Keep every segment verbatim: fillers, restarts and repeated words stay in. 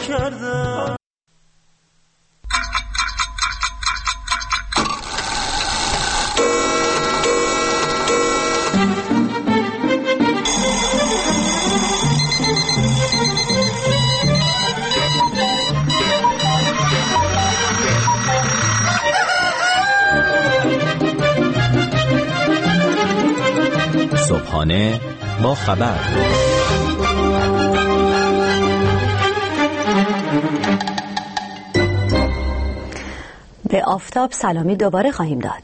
کردم. صبحانه با خبر. به آفتاب سلامی دوباره خواهیم داد.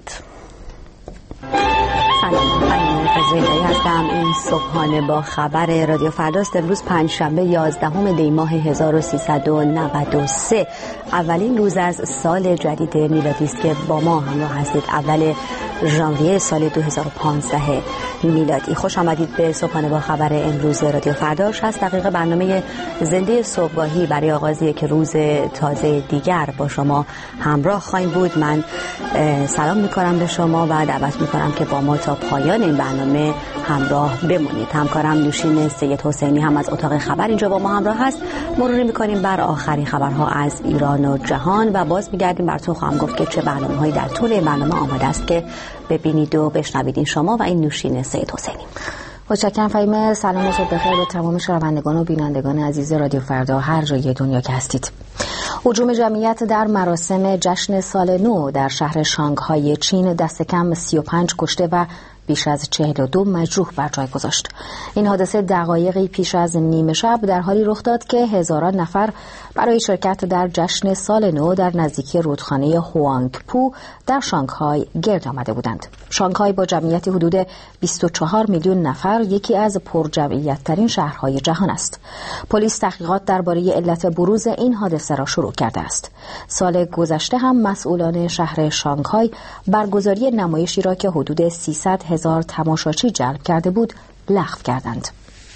سلام، خانم فضیلی هستم. این صبحانه با خبر رادیو فرداست. امروز پنجشنبه یازدهم دی ماه هزار و سیصد و نود و سه، اولین روز از سال جدید میلادی است که با ما همراه هستید. اول ژانویه سال دو هزار و پانزده میلادی. خوش آمدید به صبحانه با خبر امروز رادیو فردا. شصت دقیقه برنامه زنده صبحگاهی برای آغاز یک روز تازه دیگر با شما همراه خواهیم بود. من سلام میکنم به شما و دعوت میکنم که با ما تا پایان این برنامه همراه بمونید. همکارم نوشین سید حسینی هم از اتاق خبر اینجا با ما همراه هست. مروری میکنیم بر آخرین خبرها از ایران و جهان و باز میگردیم براتون خواهم گفت که چه برنامه‌هایی در طول این برنامه آماده است که ببینید و بشنوید. این شما و این نوشین سید حسینی. متشکرم فهیمه. سلام و صبح بخیر به تمام شنوندگان و بینندگان عزیز رادیو فردا هر جای دنیا که هستید. هجوم جمعیت در مراسم جشن سال نو در شهر شانگهای چین دست کم سی و پنج کشته و بیش از چهل و دو مجروح بر جای گذاشت. این حادثه دقایقی پیش از نیمه شب در حالی رخ داد که هزاران نفر برای شرکت در جشن سال نو در نزدیکی رودخانه هوانگپو در شانگهای گرد آمده بودند. شانگهای با جمعیت حدود بیست و چهار میلیون نفر یکی از پرجمعیت‌ترین شهرهای جهان است. پلیس تحقیقات درباره علت بروز این حادثه را شروع کرده است. سال گذشته هم مسئولان شهر شانگهای برگزاری نمایشی را که حدود سیصد هزار تماشاچی جلب کرده بود لغو کردند.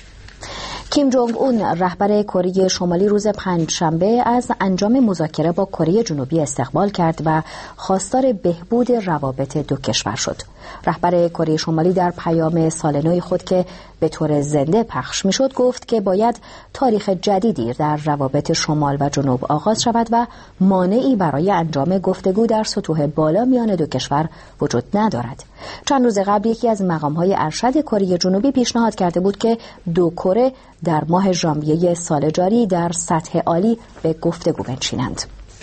کیم جونگ اون رهبر کره شمالی روز پنجشنبه از انجام مذاکره با کره جنوبی استقبال کرد و خواستار بهبود روابط دو کشور شد. رهبر کره شمالی در پیام سال نو خود که به طور زنده پخش میشد گفت که باید تاریخ جدیدی در روابط شمال و جنوب آغاز شود و مانعی برای انجام گفتگو در سطوح بالا میان دو کشور وجود ندارد. چند روز قبل یکی از مقام‌های ارشد کره جنوبی پیشنهاد کرده بود که دو کره در ماه ژانویه سال جاری در سطح عالی به گفتگو بنشینند.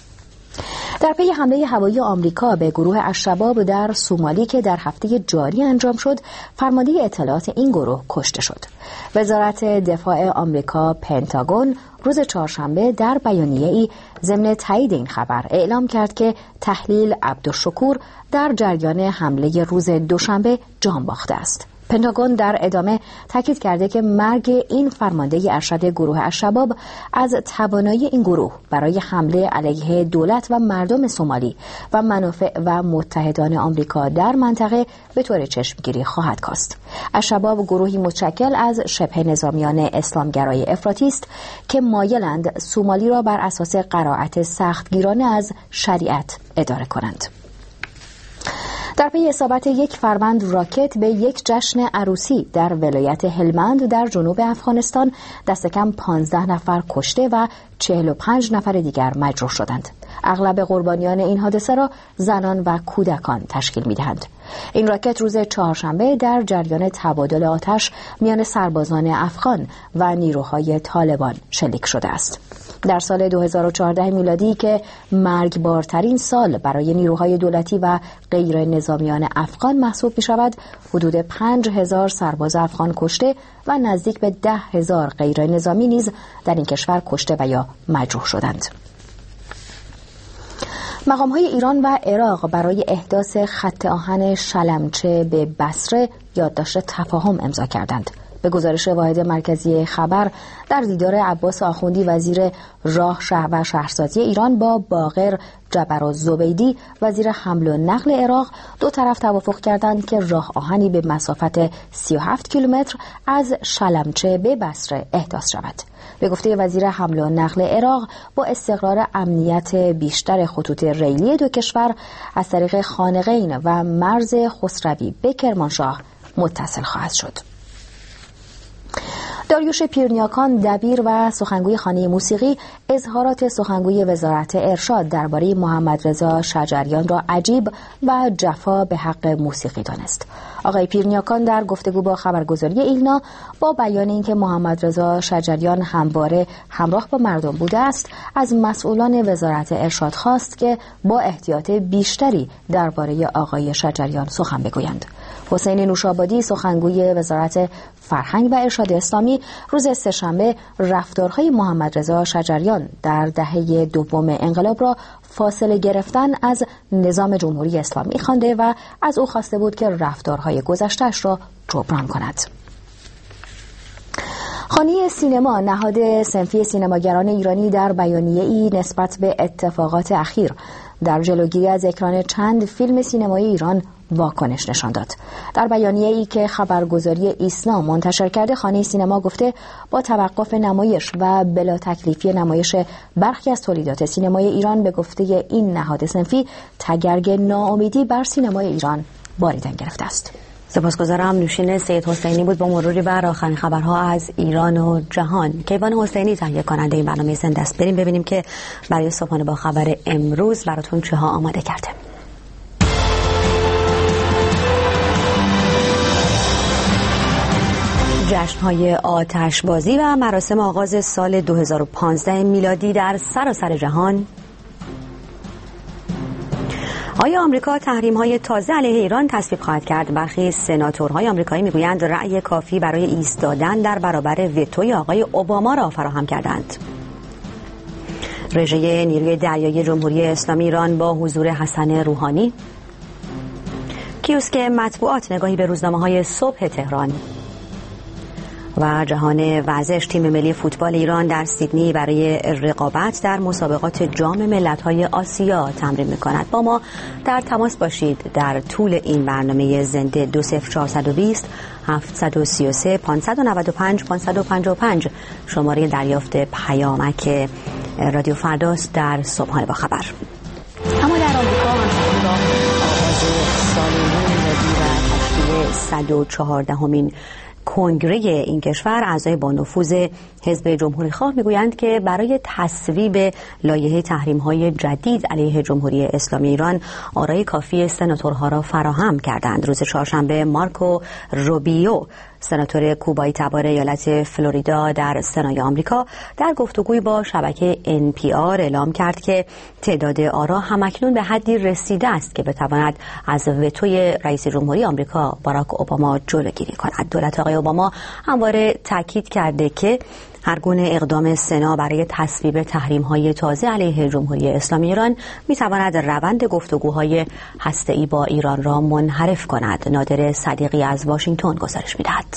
در پی حمله هوایی آمریکا به گروه الشباب در سومالی که در هفته جاری انجام شد، فرمانده اطلاعات این گروه کشته شد. وزارت دفاع آمریکا پنتاگون روز چهارشنبه در بیانیه‌ای ضمن تایید این خبر اعلام کرد که تحلیل عبدالشکور در جریان حمله روز دوشنبه جان باخته است. پنتاگون در ادامه تاکید کرده که مرگ این فرمانده ارشد گروه الشباب از توانایی این گروه برای حمله علیه دولت و مردم سومالی و منافع و متحدان آمریکا در منطقه به طور چشمگیری خواهد کاست. الشباب گروهی متشکل از شبه نظامیان اسلامگرای افراطی است که مایلند سومالی را بر اساس قرائت سختگیرانه از شریعت اداره کنند. در پی اصابت یک فروند راکت به یک جشن عروسی در ولایت هلمند در جنوب افغانستان دست کم پانزده نفر کشته و چهل و پنج نفر دیگر مجروح شدند. اغلب قربانیان این حادثه را زنان و کودکان تشکیل می‌دهند. این راکت روز چهارشنبه در جریان تبادل آتش میان سربازان افغان و نیروهای طالبان شلیک شده است. در سال دو هزار و چهارده میلادی که مرگبارترین سال برای نیروهای دولتی و غیر نظامیان افغان محسوب می شود، حدود پنج هزار سرباز افغان کشته و نزدیک به ده هزار غیر نظامی نیز در این کشور کشته و یا مجروح شدند. مقام‌های ایران و عراق برای احداث خط آهن شلمچه به بصره یادداشت تفاهم امضا کردند. به گزارش واحد مرکزی خبر در دیدار عباس آخوندی وزیر راه شهر و شهرسازی ایران با باقر جبرالزبیدی وزیر حمل و نقل عراق، دو طرف توافق کردند که راه آهنی به مسافت سی و هفت کیلومتر از شلمچه به بصره احداث شود. به گفته وزیر حمل و نقل عراق، با استقرار امنیت بیشتر خطوط ریلی دو کشور از طریق خانقین و مرز خسروی به کرمانشاه متصل خواهد شد. داریوش پیرنیاکان دبیر و سخنگوی خانه موسیقی اظهارات سخنگوی وزارت ارشاد درباره محمد رضا شجریان را عجیب و جفا به حق موسیقی دانست. آقای پیرنیاکان در گفتگو با خبرگزاری ایلنا با بیان اینکه محمد رضا شجریان همواره همراه با مردم بوده است، از مسئولان وزارت ارشاد خواست که با احتیاط بیشتری درباره آقای شجریان سخن بگویند. حسین نوشابادی سخنگوی وزارت فرهنگ و ارشاد اسلامی روز سه‌شنبه رفتارهای محمد رضا شجریان در دهه دوم انقلاب را فاصله گرفتن از نظام جمهوری اسلامی خوانده و از او خواسته بود که رفتارهای گذشته‌اش را جبران کند. خانه سینما، نهاد صنفی سینماگران ایرانی، در بیانیه‌ای نسبت به اتفاقات اخیر در جلوگیری از اکران چند فیلم سینمایی ایران واکنش نشان داد. در بیانیه‌ای که خبرگزاری ایسنا منتشر کرده، خانه سینما گفته با توقف نمایش و بلا تکلیفی نمایش برخی از تولیدات سینمای ایران، به گفته این نهاد صنفی تگرگ ناامیدی بر سینمای ایران باریدن گرفته است. سپاسگزارم. نوشین سید حسینی بود با مروری بر آخرین خبرها از ایران و جهان. کیوان حسینی تهیه کننده این برنامه زنده است. بریم ببینیم که برای صبحانه با خبر امروز براتون چه ها آماده کرده. جشن‌های آتشبازی و مراسم آغاز سال دو هزار و پانزده میلادی در سراسر جهان. آیا آمریکا تحریم‌های تازه علیه ایران تصویب خواهد کرد؟ برخی سناتورهای آمریکایی میگویند رأی کافی برای ایستادن در برابر وتوی آقای اوباما را فراهم کردند. رژه نیروی دریایی جمهوری اسلامی ایران با حضور حسن روحانی. کیوسک مطبوعات، نگاهی به روزنامه‌های صبح تهران. و جهان ورزش، تیم ملی فوتبال ایران در سیدنی برای رقابت در مسابقات جام ملت‌های آسیا تمرین می‌کند. با ما در تماس باشید در طول این برنامه زنده. دو صفر چهارصد و بیست هفتصد و سی و سه پانصد و نود و پنج پانصد و پنجاه و پنج شماره دریافت پیامک رادیو فرداست در صبحانه با خبر. اما در آمریکا همچنان با آغاز سال نو میلادی و تشکیل صد و چهاردهمین کنگره این کشور، اعضای با نفوذ حزب جمهوری خواه میگویند که برای تصویب لایحه تحریم‌های جدید علیه جمهوری اسلامی ایران آرای کافی سناتورها را فراهم کردند. روز چهارشنبه مارکو روبیو، سناتور کوبایی تبار ایالت فلوریدا در سنای آمریکا، در گفتگوی با شبکه ان پی آر اعلام کرد که تعداد آرا همکنون به حدی رسیده است که بتواند از وتوی رئیس جمهوری آمریکا باراک اوباما جلوگیری کند. دولت آقای اوباما همواره تاکید کرده که هر گونه اقدام سنا برای تصویب تحریم‌های تازه علیه جمهوری اسلامی ایران می‌تواند روند گفتگوهای هسته‌ای با ایران را منحرف کند. نادر صدیقی از واشنگتن گزارش می‌دهد.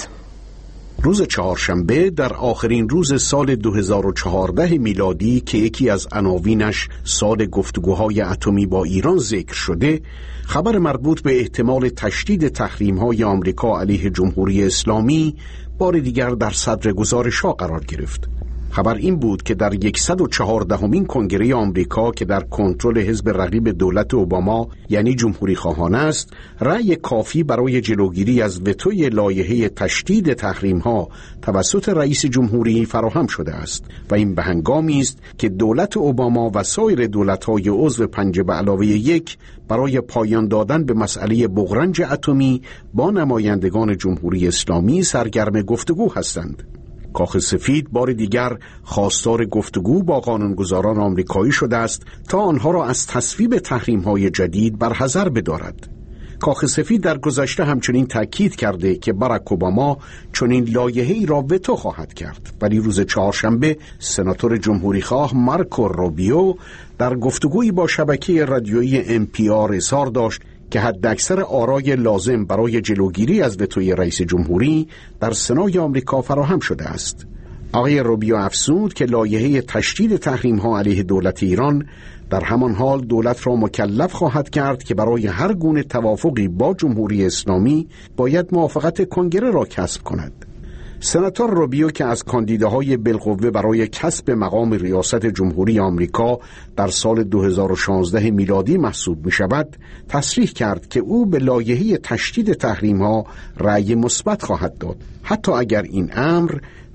روز چهارشنبه در آخرین روز سال دو هزار و چهارده میلادی که یکی از عناوینش سال گفتگوهای اتمی با ایران ذکر شده، خبر مربوط به احتمال تشدید تحریم‌های آمریکا علیه جمهوری اسلامی بار دیگر در صدر گزارش‌ها قرار گرفت. خبر این بود که در صد و چهاردهمین کنگره آمریکا که در کنترل حزب رقیب دولت اوباما یعنی جمهوری خواهانه است، رأی کافی برای جلوگیری از وتوی لایحه تشدید تحریم‌ها توسط رئیس جمهوری فراهم شده است و این به هنگامی است که دولت اوباما و سایر دولت‌های عضو پنج به علاوه یک برای پایان دادن به مسئله بغرنج اتمی با نمایندگان جمهوری اسلامی سرگرم گفتگو هستند. کاخ سفید بار دیگر خواستار گفتگو با قانونگذاران آمریکایی شده است تا آنها را از تصویب تحریم‌های جدید برحذر بدارد. کاخ سفید در گذشته همچنین تاکید کرده که باراک اوباما چنین لایحه‌ای را وتو خواهد کرد، ولی روز چهارشنبه سناتور جمهوری خواه مارکو روبیو در گفتگویی با شبکه رادیویی ان پی آر اظهار داشت که حداکثر آرای لازم برای جلوگیری از وتوی رئیس جمهوری در سنای آمریکا فراهم شده است. آقای روبیو افزود که لایحه تشدید تحریم‌ها علیه دولت ایران در همان حال دولت را مکلف خواهد کرد که برای هر گونه توافقی با جمهوری اسلامی باید موافقت کنگره را کسب کند. سناتور روبیو که از کاندیداهای بالقوه برای کسب مقام ریاست جمهوری آمریکا در سال دو هزار و شانزده میلادی محسوب می شود، تصریح کرد که او به لایحه تشدید تحریم‌ها رأی مثبت خواهد داد، حتی اگر این امر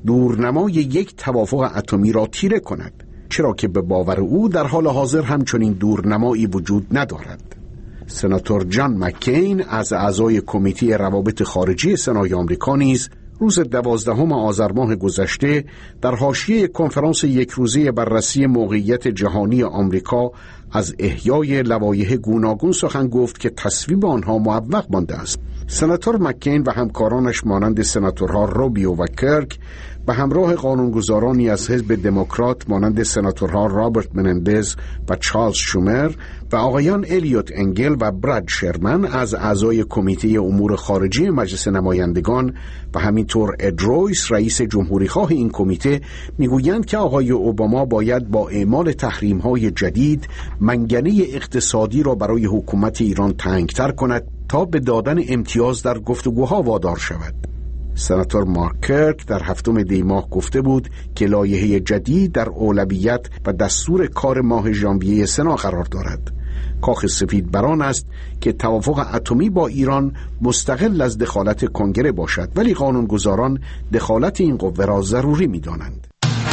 دورنمای یک توافق اتمی را تیره کند، چرا که به باور او در حال حاضر همچنین دورنمایی وجود ندارد. سناتور جان مکین از اعضای کمیته روابط خارجی سنای آمریکا نیز روز دوازدهم آذر ماه گذشته در حاشیه کنفرانس یک روزه بررسی موقعیت جهانی آمریکا از احیای لوایح گوناگون سخن گفت که تصویب آنها معوق مانده است. سناتور مکین و همکارانش مانند سناتورها روبیو و کرک به همراه قانونگذارانی از حزب دموکرات مانند سناتورها رابرت منندز و چارلز شومر و آقایان الیوت انگل و براد شرمن از اعضای کمیته امور خارجی مجلس نمایندگان و همینطور اد رویس رئیس جمهوریخواه این کمیته میگویند که آقای اوباما باید با اعمال تحریم‌های جدید منگنه اقتصادی را برای حکومت ایران تنگتر کند تا به دادن امتیاز در گفتگوها وادار شود. سناتور مارک کرک در هفتم دی ماه گفته بود که لایحه جدید در اولویت و دستور کار ماه ژانویه سنا قرار دارد. کاخ سفید بران است که توافق اتمی با ایران مستقل از دخالت کنگره باشد، ولی قانونگذاران دخالت این قوه را ضروری می‌دانند.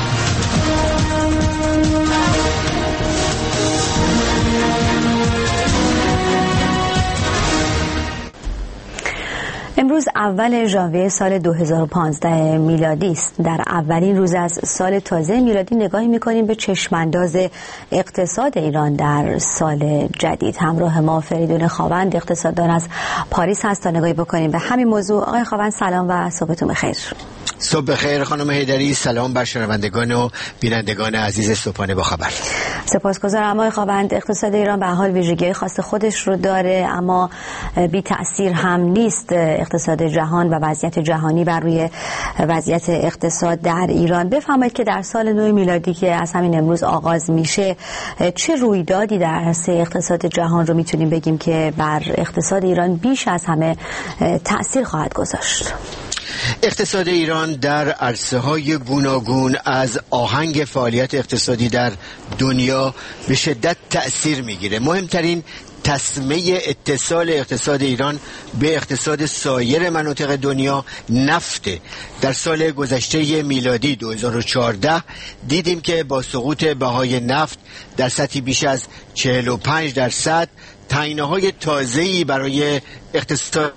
امروز اول ژانویه سال دو هزار و پانزده میلادی است. در اولین روز از سال تازه میلادی نگاهی می‌کنیم به چشمانداز اقتصاد ایران در سال جدید. همراه ما فریدون خاوند اقتصاددان از پاریس هست تا نگاهی بکنیم به همین موضوع. آقای خاوند سلام و صبحتون بخیر. صبح بخیر خانم حیدری، سلام بر شنوندگان و بینندگان عزیز صبحانه با خبر. سپاسگزارم آقای خاوند. اقتصاد ایران به حال ویژگی خاص خودش رو داره، اما بی تأثیر هم نیست اقتصاد جهان و وضعیت جهانی بر روی وضعیت اقتصاد در ایران. بفرمایید که در سال نو میلادی که از همین امروز آغاز میشه چه رویدادی در عرصه اقتصاد جهان رو میتونیم بگیم که بر اقتصاد ایران بیش از همه تأثیر خواهد گذاشت؟ اقتصاد ایران در عرصه‌های گوناگون از آهنگ فعالیت اقتصادی در دنیا به شدت تأثیر میگیره. مهمترین تسمه اتصال اقتصاد ایران به اقتصاد سایر مناطق دنیا نفته. در سال گذشته میلادی دو هزار و چهارده دیدیم که با سقوط بهای نفت در سطحی بیش از چهل و پنج درصد تعیین‌های تازه‌ای برای اقتصاد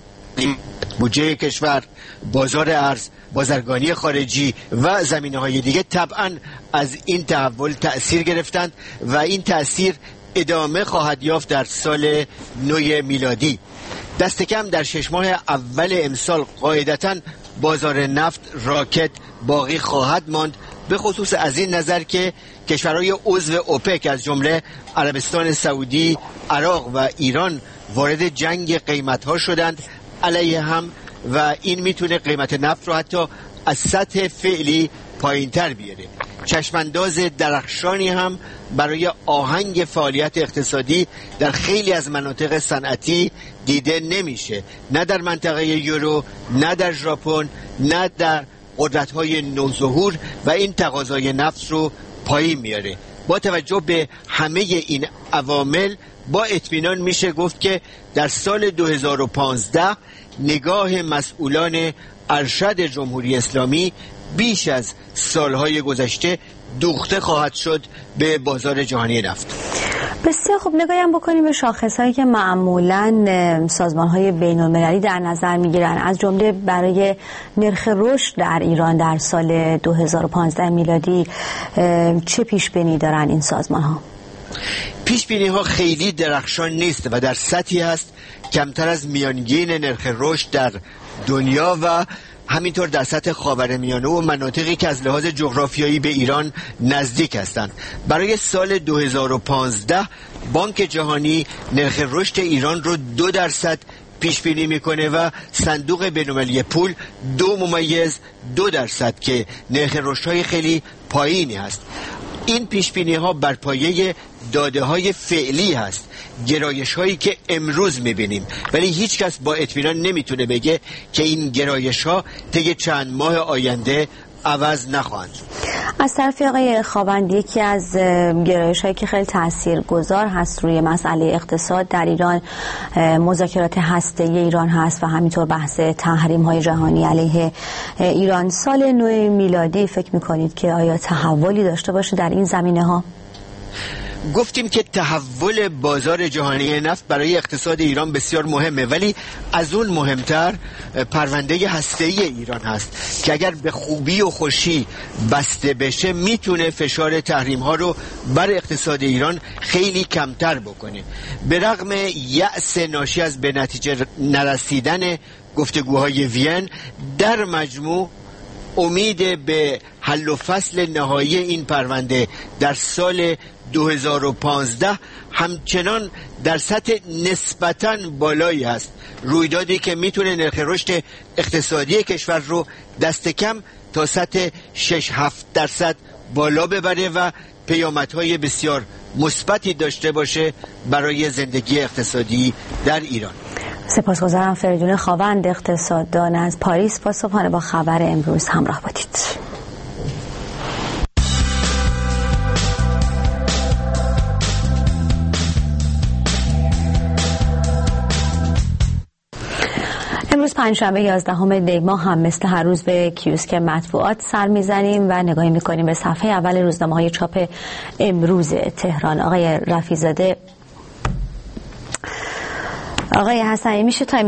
بودجه کشور، بازار ارز، بازرگانی خارجی و زمینه‌های دیگه طبعاً از این تحول تأثیر گرفتند و این تأثیر ادامه خواهد یافت در سال نو میلادی. دست کم در شش ماه اول امسال قاعدتاً بازار نفت راکت باقی خواهد ماند، به خصوص از این نظر که کشورهای عضو اوپک از جمله عربستان سعودی، عراق و ایران وارد جنگ قیمت‌ها شدند علیه هم و این میتونه قیمت نفت رو حتی از سطح فعلی پایین‌تر بیاره. چشمانداز درخشانی هم برای آهنگ فعالیت اقتصادی در خیلی از مناطق صنعتی دیده نمیشه، نه در منطقه یورو، نه در ژاپن، نه در قدرت‌های نوظهور و این تقاضای نفت رو پایین میاره. با توجه به همه این عوامل با اطمینان میشه گفت که در سال دو هزار و پانزده نگاه مسئولان ارشد جمهوری اسلامی بیش از سالهای گذشته دوخته خواهد شد به بازار جهانی نفت. بسیار خوب، نگاهی هم بکنیم به شاخص‌هایی که معمولاً سازمان‌های بین‌المللی در نظر می‌گیرن، از جمله برای نرخ رشد در ایران در سال دو هزار و پانزده میلادی چه پیش‌بینی دارن این سازمان‌ها؟ پیش‌بینی‌ها خیلی درخشان نیست و در سطحی هست کمتر از میانگین نرخ رشد در دنیا و همینطور در سطح خاورمیانه و مناطقی که از لحاظ جغرافیایی به ایران نزدیک هستند. برای سال دو هزار و پانزده بانک جهانی نرخ رشد ایران رو دو درصد پیش بینی میکنه و صندوق بین‌المللی پول دو ممیز دو درصد که نرخ رشدهای خیلی پایینی هست. این پیش بینی ها بر پایه داده های فعلی هست، گرایش هایی که امروز میبینیم، ولی هیچ کس با اطمینان نمیتونه بگه که این گرایش ها طی چند ماه آینده عوض نخواهند. از طرف آقای خاوند، یکی از گرایش‌هایی که خیلی تاثیرگذار هست روی مسئله اقتصاد در ایران مذاکرات هسته‌ای ایران هست و همینطور بحث تحریم‌های جهانی علیه ایران. سال نو میلادی فکر می‌کنید که آیا تحولی داشته باشه در این زمینه‌ها؟ گفتیم که تحول بازار جهانی نفت برای اقتصاد ایران بسیار مهمه، ولی از اون مهمتر پرونده هسته‌ای ایران هست که اگر به خوبی و خوشی بسته بشه میتونه فشار تحریم ها رو بر اقتصاد ایران خیلی کمتر بکنه. به رغم یأس ناشی از به نتیجه نرسیدن گفتگوهای وین، در مجموع امید به حل و فصل نهایی این پرونده در سال دو هزار و پانزده همچنان در سطح نسبتاً بالایی هست، رویدادی که میتونه نرخ رشد اقتصادی کشور رو دست کم تا سطح شش هفت درصد بالا ببره و پیامدهای بسیار مثبتی داشته باشه برای زندگی اقتصادی در ایران. سپاسگزارم. فریدون خاوند، اقتصاددان از پاریس، با صبحانه با خبر امروز همراه بودید. امروز پنجشنبه یازدهم دی ماه هم مثل هر روز به کیوسک مطبوعات سر میزنیم و نگاهی میکنیم به صفحه اول روزنامه‌های چاپ امروز تهران. آقای رفیع‌زاده، آقای حسنی، میشه تایم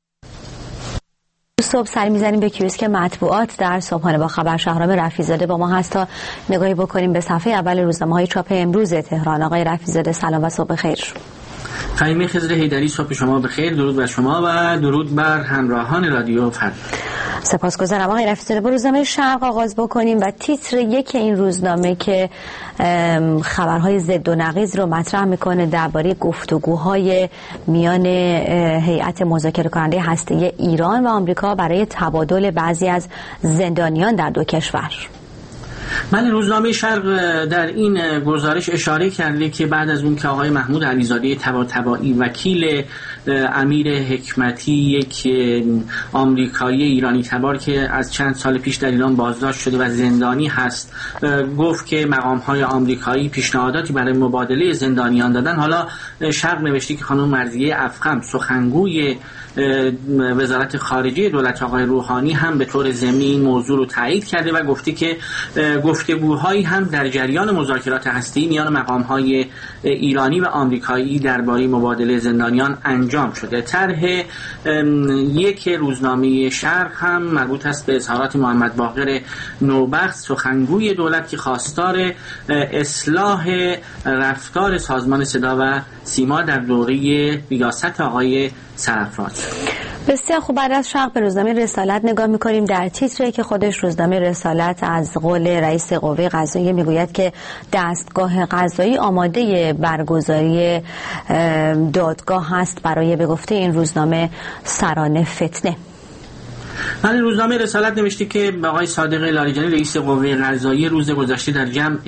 صبح سر میزنیم به کیوسک مطبوعات در صبحانه با خبر. شهرام رفیع‌زاده با ما هست تا نگاهی بکنیم به صفحه اول روزنامه‌های چاپ امروز تهران. آقای رفیع‌زاده سلام و صبح خیر. خیمه خضر حیدری، صبح شما بخیر. درود بر شما و درود بر همراهان رادیو فردا. سپاسگزارم. آقای رفیع‌زاده، با روزنامه شرق آغاز بکنیم و تیتر یک این روزنامه که خبرهای ضد و نقیض رو مطرح میکنه درباره گفتگوهای میان هیئت مذاکره کننده هسته‌ای ایران و آمریکا برای تبادل بعضی از زندانیان در دو کشور. من روزنامه شرق در این گزارش اشاره کرده که بعد از اون که آقای محمود علیزاده طباطبایی وکیل امیر حکمتی، یک آمریکایی ایرانی تبار که از چند سال پیش در ایران بازداشت شده و زندانی هست، گفت که مقام‌های آمریکایی پیشنهاداتی برای مبادله زندانیان دادن، حالا شرق نوشته که خانم مرضیه افخم، سخنگوی وزارت خارجه دولت آقای روحانی، هم به طور ضمنی این موضوع رو تایید کرده و گفته که گفتگوهایی هم در جریان مذاکرات هسته‌ای میان مقام‌های ایرانی و آمریکایی درباره مبادله زندانیان انجام شده. طرح یک روزنامه شرق هم مربوط است به اظهارات محمد باقر نوبخت، سخنگوی دولت، که خواستار اصلاح رفتار سازمان صدا و سیما در دوره ریاست آقای سرافراز. بسیار خوب. بعد از شرق به روزنامه رسالت نگاه می‌کنیم. در تیتری که خودش روزنامه رسالت از قول رئیس قوه قضاییه میگوید که دستگاه قضایی آماده برگزاری دادگاه هست برای به گفته این روزنامه سران فتنه. من روزنامه رسالت نوشته که آقای صادق لاریجانی رئیس قوه قضاییه روز گذشته در جمع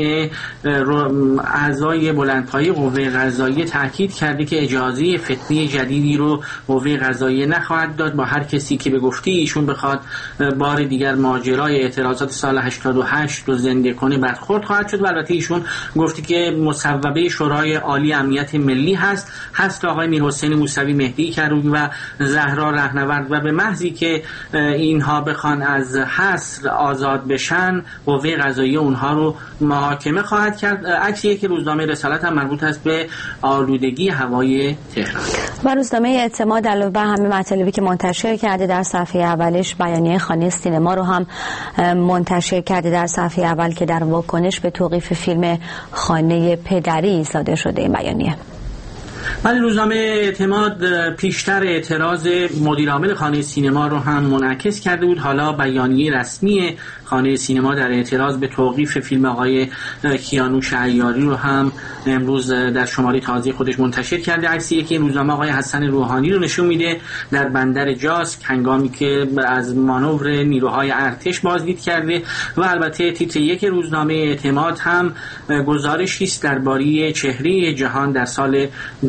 اعضای بلندپایه قوه قضاییه تاکید کرده که اجازه فتنه جدیدی رو قوه قضاییه نخواهد داد. با هر کسی که به گفته ایشون بخواد بار دیگر ماجرای اعتراضات سال هشتاد و هشت رو زنده کنه برخورد خواهد شد. و البته ایشون گفته که مصوبه شورای عالی امنیت ملی هست هست آقای میرحسین موسوی، مهدی کروبی و زهرا رهنورد، و به محضی که اینها بخوان از حصر آزاد بشن قوه قضاییه اونها رو محاکمه خواهد کرد. عکسی که روزنامه رسالت هم مربوط است به آلودگی هوای تهران. و روزنامه اعتماد علاوه بر همه مطالبی که منتشر کرده در صفحه اولش بیانیه خانه سینما رو هم منتشر کرده در صفحه اول که در واکنش به توقیف فیلم خانه پدری صادر شده این بیانیه. ولی روزنامه اعتماد پیشتر اعتراض مدیرعامل خانه سینما رو هم منعکس کرده بود. حالا بیانیه رسمی خانه سینما در اعتراض به توقیف فیلم آقای کیانوش عیاری رو هم امروز در شماره تازه خودش منتشر کرده. عکسی که روزنامه آقای حسن روحانی رو نشون میده در بندر جاسک هنگامی که از مانور نیروهای ارتش بازدید کرده. و البته تیتر یک روزنامه اعتماد هم گزارشی است درباره چهره جهان در سال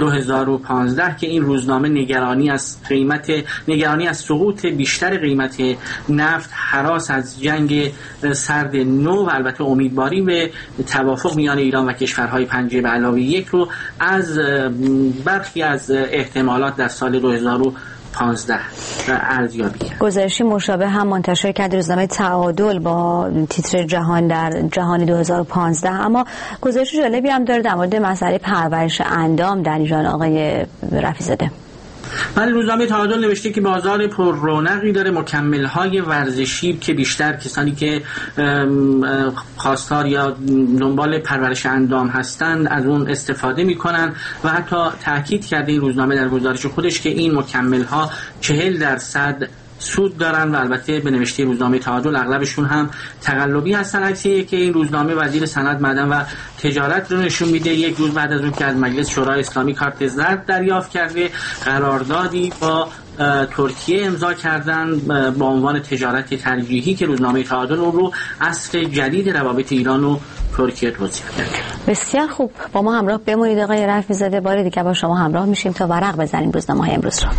دو هزار و پانزده که این روزنامه نگرانی از قیمت نگرانی از سقوط بیشتر قیمت نفت، هراس از جنگ سرد نو و البته امیدواری به توافق میان ایران و کشورهای پنجه به علاوه یک رو از برخی از احتمالات در سال دو هزار و پانزده ارزیابی کرد. گزارشی مشابه هم منتشر کرد روزنامه تعادل با تیتر جهان در جهان دو هزار و پانزده، اما گزارش جالبی هم داره در مورد مسئله پرورش اندام در ایران. آقای رفیع‌زاده. ولی روزنامه تعادل نوشته که بازار پر رونقی داره، مکمل‌های ورزشی که بیشتر کسانی که خواستار یا دنبال پرورش اندام هستند از اون استفاده میکنن و حتی تاکید کرده این روزنامه در گزارش خودش که این مکمل‌ها چهل درصد سود دارن و البته به نوشته روزنامه تعادل اغلبشون هم تقلبی هستن. عکسی که این روزنامه وزیر صنعت، معدن و تجارت رو نشون میده یک روز بعد از اون که از مجلس شورای اسلامی کارت زرد دریافت کرده، قراردادی با ترکیه امضا کردن با عنوان تجارت ترجیحی که روزنامه تعادل اون رو عصر جدید روابط ایران و ترکیه توصیف کرده. بسیار خوب، با ما همراه بمونید آقای رفیع‌زاده. بار دیگه با شما همراه میشیم تا ورق بزنیم روزنامه‌های امروز رو.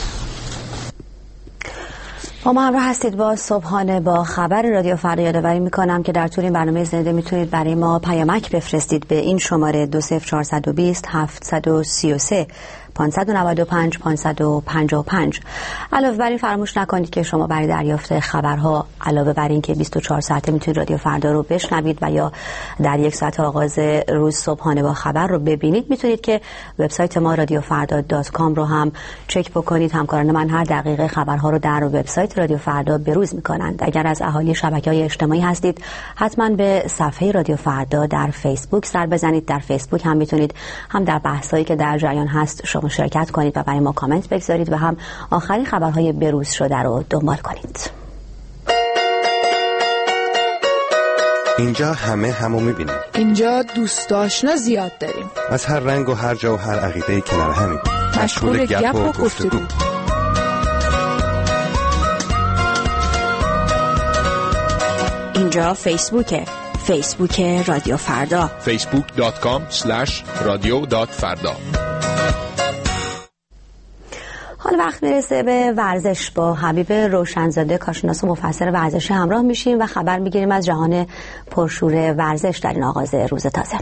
با ما همراه هستید با صبحانه با خبر رادیو فردا. یادآوری میکنم که در طول این برنامه زنده میتونید برای ما پیامک بفرستید به این شماره دو صفر چهار دو صفر هفت سه سه پانصد و نود و پنج پانصد و پنجاه و پنج. علاوه بر این فراموش نکنید که شما برای دریافت خبرها علاوه بر این که بیست و چهار ساعته میتونید رادیو فردا رو بشنوید و یا در یک ساعت آغاز روز صبحانه با خبر رو ببینید، میتونید که وبسایت ما رادیو فردا دات کام رو هم چک بکنید. همکاران من هر دقیقه خبرها رو در وبسایت رادیو فردا بروز میکنند. اگر از اهالی شبکه‌های اجتماعی هستید حتما به صفحه رادیو فردا در فیسبوک سر بزنید. در فیسبوک هم میتونید هم در بحثایی که در جریان هست شما شرکت کنید و برای ما کامنت بگذارید و هم آخرین خبرهای بروز شده رو دنبال کنید. اینجا همه همو میبینیم. اینجا دوست آشنا زیاد داریم. از هر رنگ و هر جا و هر عقیده کنار همیم. مشغول گپ و گفتگو. اینجا فیسبوکه. فیسبوک رادیو فردا. فیسبوک دات کام اسلش رادیو دات فردا. حالا وقت میرسه به ورزش. با حبیب روشنزاده کارشناس و مفسر ورزشی همراه میشیم و خبر میگیریم از جهان پرشور ورزش در این آغاز روز تازه.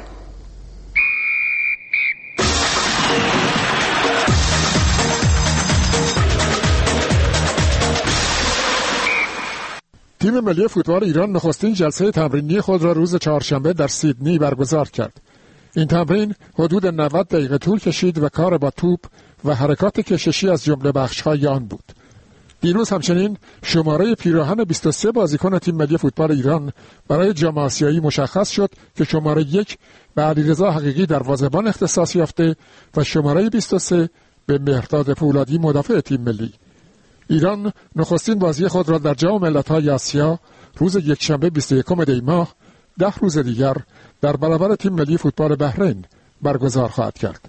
تیم ملی فوتبال ایران نخستین جلسه تمرینی خود را روز چهارشنبه در سیدنی برگزار کرد. این تمرین حدود نود دقیقه طول کشید و کار با توپ و حرکات کششی از جمله بخش‌های آن بود. دیروز همچنین شماره پیراهن بیست و سه بازیکن تیم ملی فوتبال ایران برای جام آسیایی مشخص شد که شماره یک به علیرضا حقیقی دروازه‌بان اختصاص یافته و شماره بیست و سه به مهرداد پولادی مدافع تیم ملی. ایران نخستین بازی خود را در جام ملت‌های آسیا روز یکشنبه بیست و یکم دی ماه ده روز دیگر در برابر تیم ملی فوتبال بحرین برگزار خواهد کرد.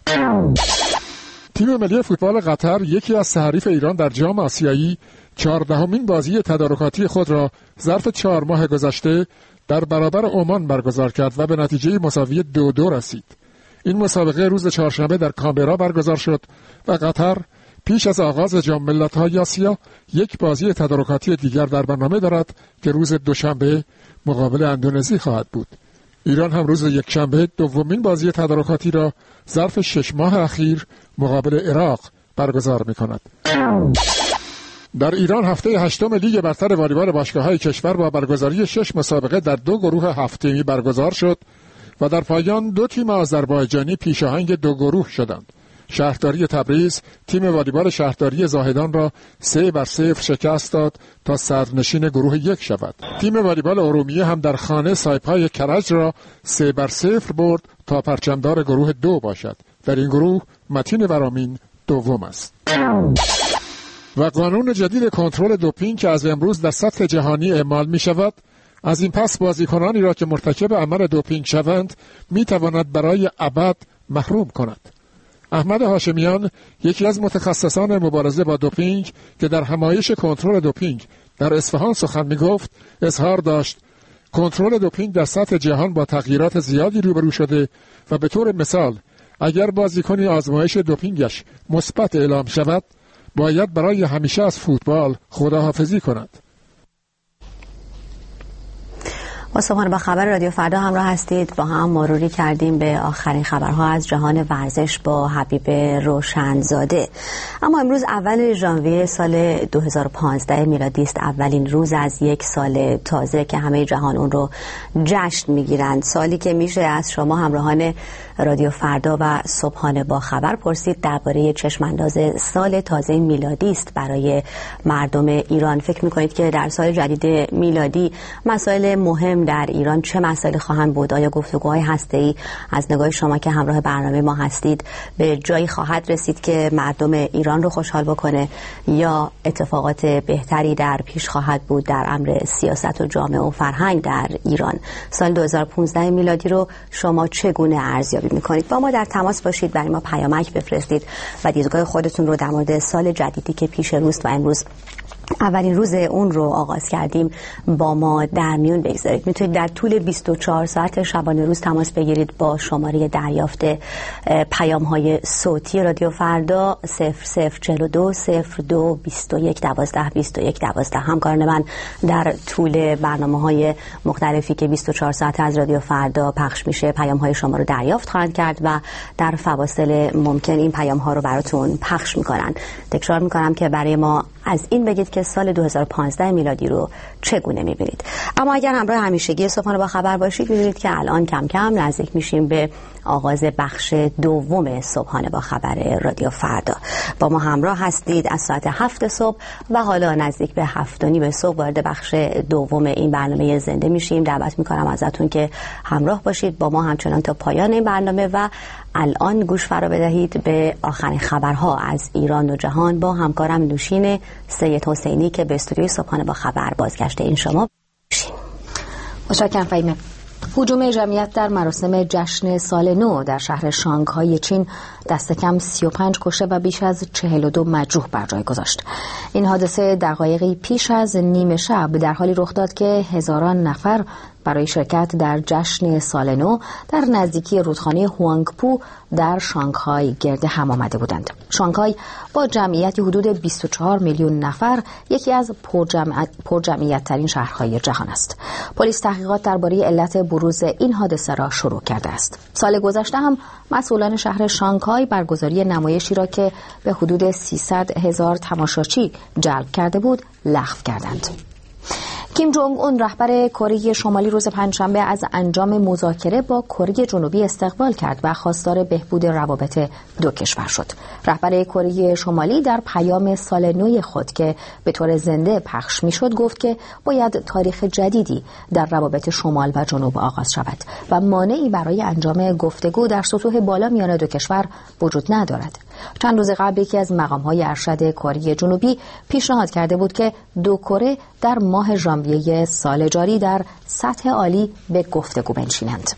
تیم ملی فوتبال قطر یکی از سه حریف ایران در جام آسیایی چهاردهمین بازی تدارکاتی خود را ظرف چهار ماه گذشته در برابر عمان برگزار کرد و به نتیجه مساوی دو دو رسید. این مسابقه روز چهارشنبه در کانبرا برگزار شد و قطر پیش از آغاز جام ملت‌های آسیا یک بازی تدارکاتی دیگر در برنامه دارد که روز دوشنبه مقابل اندونزی خواهد بود. ایران هم روز یکشنبه دومین بازی تدارکاتی را ظرف شش ماه اخیر مقابل عراق برگزار می‌کند. در ایران هفته هشتم لیگ برتر والیبال باشگاه‌های کشور با برگزاری شش مسابقه در دو گروه هفت تیمی برگزار شد و در پایان دو تیم آذربایجانی پیشاهنگ دو گروه شدند. شهرداری تبریز تیم والیبال شهرداری زاهدان را سه بر صفر شکست داد تا صدرنشین گروه یک شود. تیم والیبال ارومیه هم در خانه سایپای کرج را سه بر صفر برد تا پرچمدار گروه دو باشد. در این گروه متین ورامین دوم است. و قانون جدید کنترل دوپینگ که از امروز در سطح جهانی اعمال می شود، از این پس بازیکنانی را که مرتکب عمل دوپینگ شوند می تواند برای ابد محروم کند. احمد هاشمیان یکی از متخصصان مبارزه با دوپینگ که در همایش کنترل دوپینگ در اصفهان سخن می گفت اظهار داشت کنترل دوپینگ در سطح جهان با تغییرات زیادی روبرو شده و به طور مثال اگر بازیکنی آزمایش دوپینگش مثبت اعلام شود باید برای همیشه از فوتبال خداحافظی کند. با صبحانه با خبر رادیو فردا همراه هستید. با هم مروری کردیم به آخرین خبرها از جهان ورزش با حبیب روشنزاده. اما امروز اول ژانویه سال دو هزار و پانزده میلادی است، اولین روز از یک سال تازه که همه جهان اون رو جشن میگیرند. سالی که میشه از شما همراهان رادیو فردا و صبحانه با خبر پرسید درباره چشمانداز سال تازه میلادی است برای مردم ایران. فکر میکنید که در سال جدید میلادی مسائل مهم در ایران چه مسائلی خواهند بود؟ آیا گفتگوهای هسته‌ای از نگاه شما که همراه برنامه ما هستید به جایی خواهد رسید که مردم ایران رو خوشحال بکنه یا اتفاقات بهتری در پیش خواهد بود در امر سیاست و جامعه و فرهنگ در ایران؟ سال دو هزار و پانزده میلادی رو شما چگونه ارزیابی میکنید؟ با ما در تماس باشید، برای ما پیامک بفرستید و دیدگاه خودتون رو در مورد سال جدیدی که پیش روست و امروز اولین روز اون رو آغاز کردیم با ما در میون بگذارید. میتونید در طول بیست و چهار ساعت شبانه روز تماس بگیرید با شماره دریافت پیام های صوتی رادیو فردا صفر صفر چهل و دو صفر دو بیست و یک دوازده بیست و یک دوازده. همکاران من در طول برنامه های مختلفی که بیست و چهار ساعت از رادیو فردا پخش میشه پیام های شما رو دریافت خواهند کرد و در فواصل ممکن این پیام ها رو براتون پخش میکنن. تکرار میکنم که برای ما از این بگید که سال دو هزار و پانزده میلادی رو چگونه میبینید. اما اگر همراه همیشگی صبحانه با خبر باشید میبینید که الان کم کم نزدیک میشیم به آغاز بخش دوم صبحانه با خبر رادیو فردا. با ما همراه هستید از ساعت هفت صبح و حالا نزدیک به هفت و نیم صبح وارد بخش دوم این برنامه زنده میشیم. دعوت میکنم ازتون که همراه باشید با ما همچنان تا پایان این برنامه و الان گوش فرا بدهید به آخرین خبرها از ایران و جهان با همکارم نوشین سید حسینی که به استودیوی صبحانه با خبر بازگشته. این شما بشین. متشکرم فهیمه. هجوم جمعیت در مراسم جشن سال نو در شهر شانگهای چین دست کم سی و پنج کشته و بیش از چهل و دو مجروح بر جای گذاشت. این حادثه دقایقی پیش از نیمه شب در حالی رخ داد که هزاران نفر برای شرکت در جشن سال نو در نزدیکی رودخانه هوانگپو در شانگهای گرد هم آمده بودند. شانگهای با جمعیتی حدود بیست و چهار میلیون نفر یکی از پرجمعیت پرجمعیت ترین شهرهای جهان است. پلیس تحقیقات درباره علت بروز این حادثه را شروع کرده است. سال گذشته هم مسئولان شهر شانگهای برگزاری نمایشی را که به حدود سیصد هزار تماشاچی جلب کرده بود لغو کردند. کیم جونگ اون رهبر کره شمالی روز پنجشنبه از انجام مذاکره با کره جنوبی استقبال کرد و خواستار بهبود روابط دو کشور شد. رهبر کره شمالی در پیام سال نو خود که به طور زنده پخش میشد گفت که باید تاریخ جدیدی در روابط شمال و جنوب آغاز شود و مانعی برای انجام گفتگو در سطوح بالا میان دو کشور وجود ندارد. چند روز قبل یکی از مقام‌های ارشد کره جنوبی پیشنهاد کرده بود که دو کره در ماه ژانویه سال جاری در سطح عالی به گفتگو بنشینند.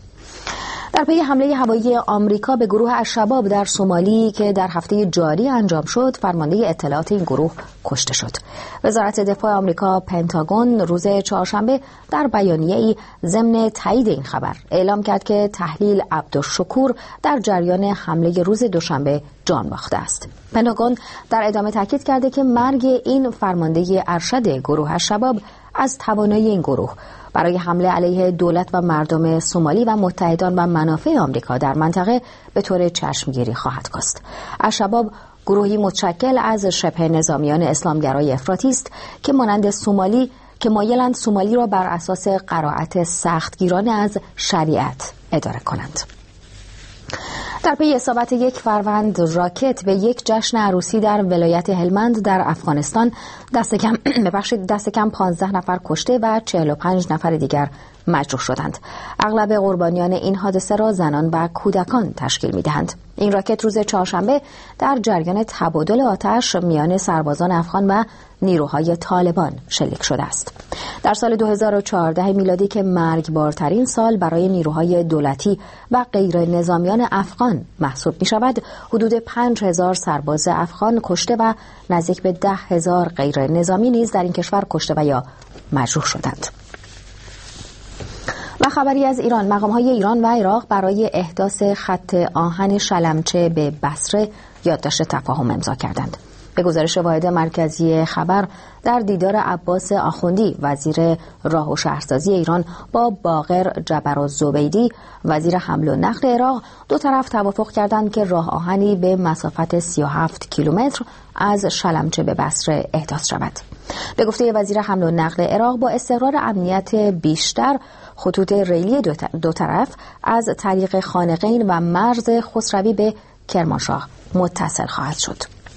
در پی حمله هوایی آمریکا به گروه الشباب در سومالی که در هفته جاری انجام شد، فرمانده اطلاعات این گروه کشته شد. وزارت دفاع آمریکا پنتاگون روز چهارشنبه در بیانیه‌ای ضمن تایید این خبر اعلام کرد که تحلیل عبدالشکور در جریان حمله روز دوشنبه جان باخته است. پنتاگون در ادامه تاکید کرده که مرگ این فرمانده ارشد گروه الشباب از توانایی این گروه برای حمله علیه دولت و مردم سومالی و متحدان و منافع آمریکا در منطقه به طور چشمگیری خواهد کاست. الشباب گروهی متشکل از شبه نظامیان اسلامگرای افراطی است که مانند سومالی که مایلند سومالی را بر اساس قرائت سختگیرانه از شریعت اداره کنند. در پی اصابت یک فروند راکت به یک جشن عروسی در ولایت هلمند در افغانستان دست کم ببخشید دست کم پانزده نفر کشته و چهل و پنج نفر دیگر مجروح شدند. اغلب قربانیان این حادثه را زنان و کودکان تشکیل می‌دهند. این راکت روز چهارشنبه در جریان تبادل آتش میان سربازان افغان و نیروهای طالبان شلیک شده است. در سال دو هزار و چهارده میلادی که مرگبارترین سال برای نیروهای دولتی و غیر نظامیان افغان محسوب می شود، حدود پنج هزار سرباز افغان کشته و نزدیک به ده هزار غیر نظامی نیز در این کشور کشته و یا مجروح شدند. و خبری از ایران. مقام‌های ایران و عراق برای احداث خط آهن شلمچه به بصره یادداشت تفاهم امضا کردند. به گزارش واحد مرکزی خبر، در دیدار عباس آخوندی وزیر راه و شهرسازی ایران با باقر جبرالزبیدی وزیر حمل و نقل عراق، دو طرف توافق کردند که راه آهنی به مسافت سی و هفت کیلومتر از شلمچه به بصره احداث شود. به گفته وزیر حمل و نقل عراق، با استقرار امنیت بیشتر خطوط ریلی دو طرف از طریق خانقین و مرز خسروی به کرمانشاه متصل خواهد شد.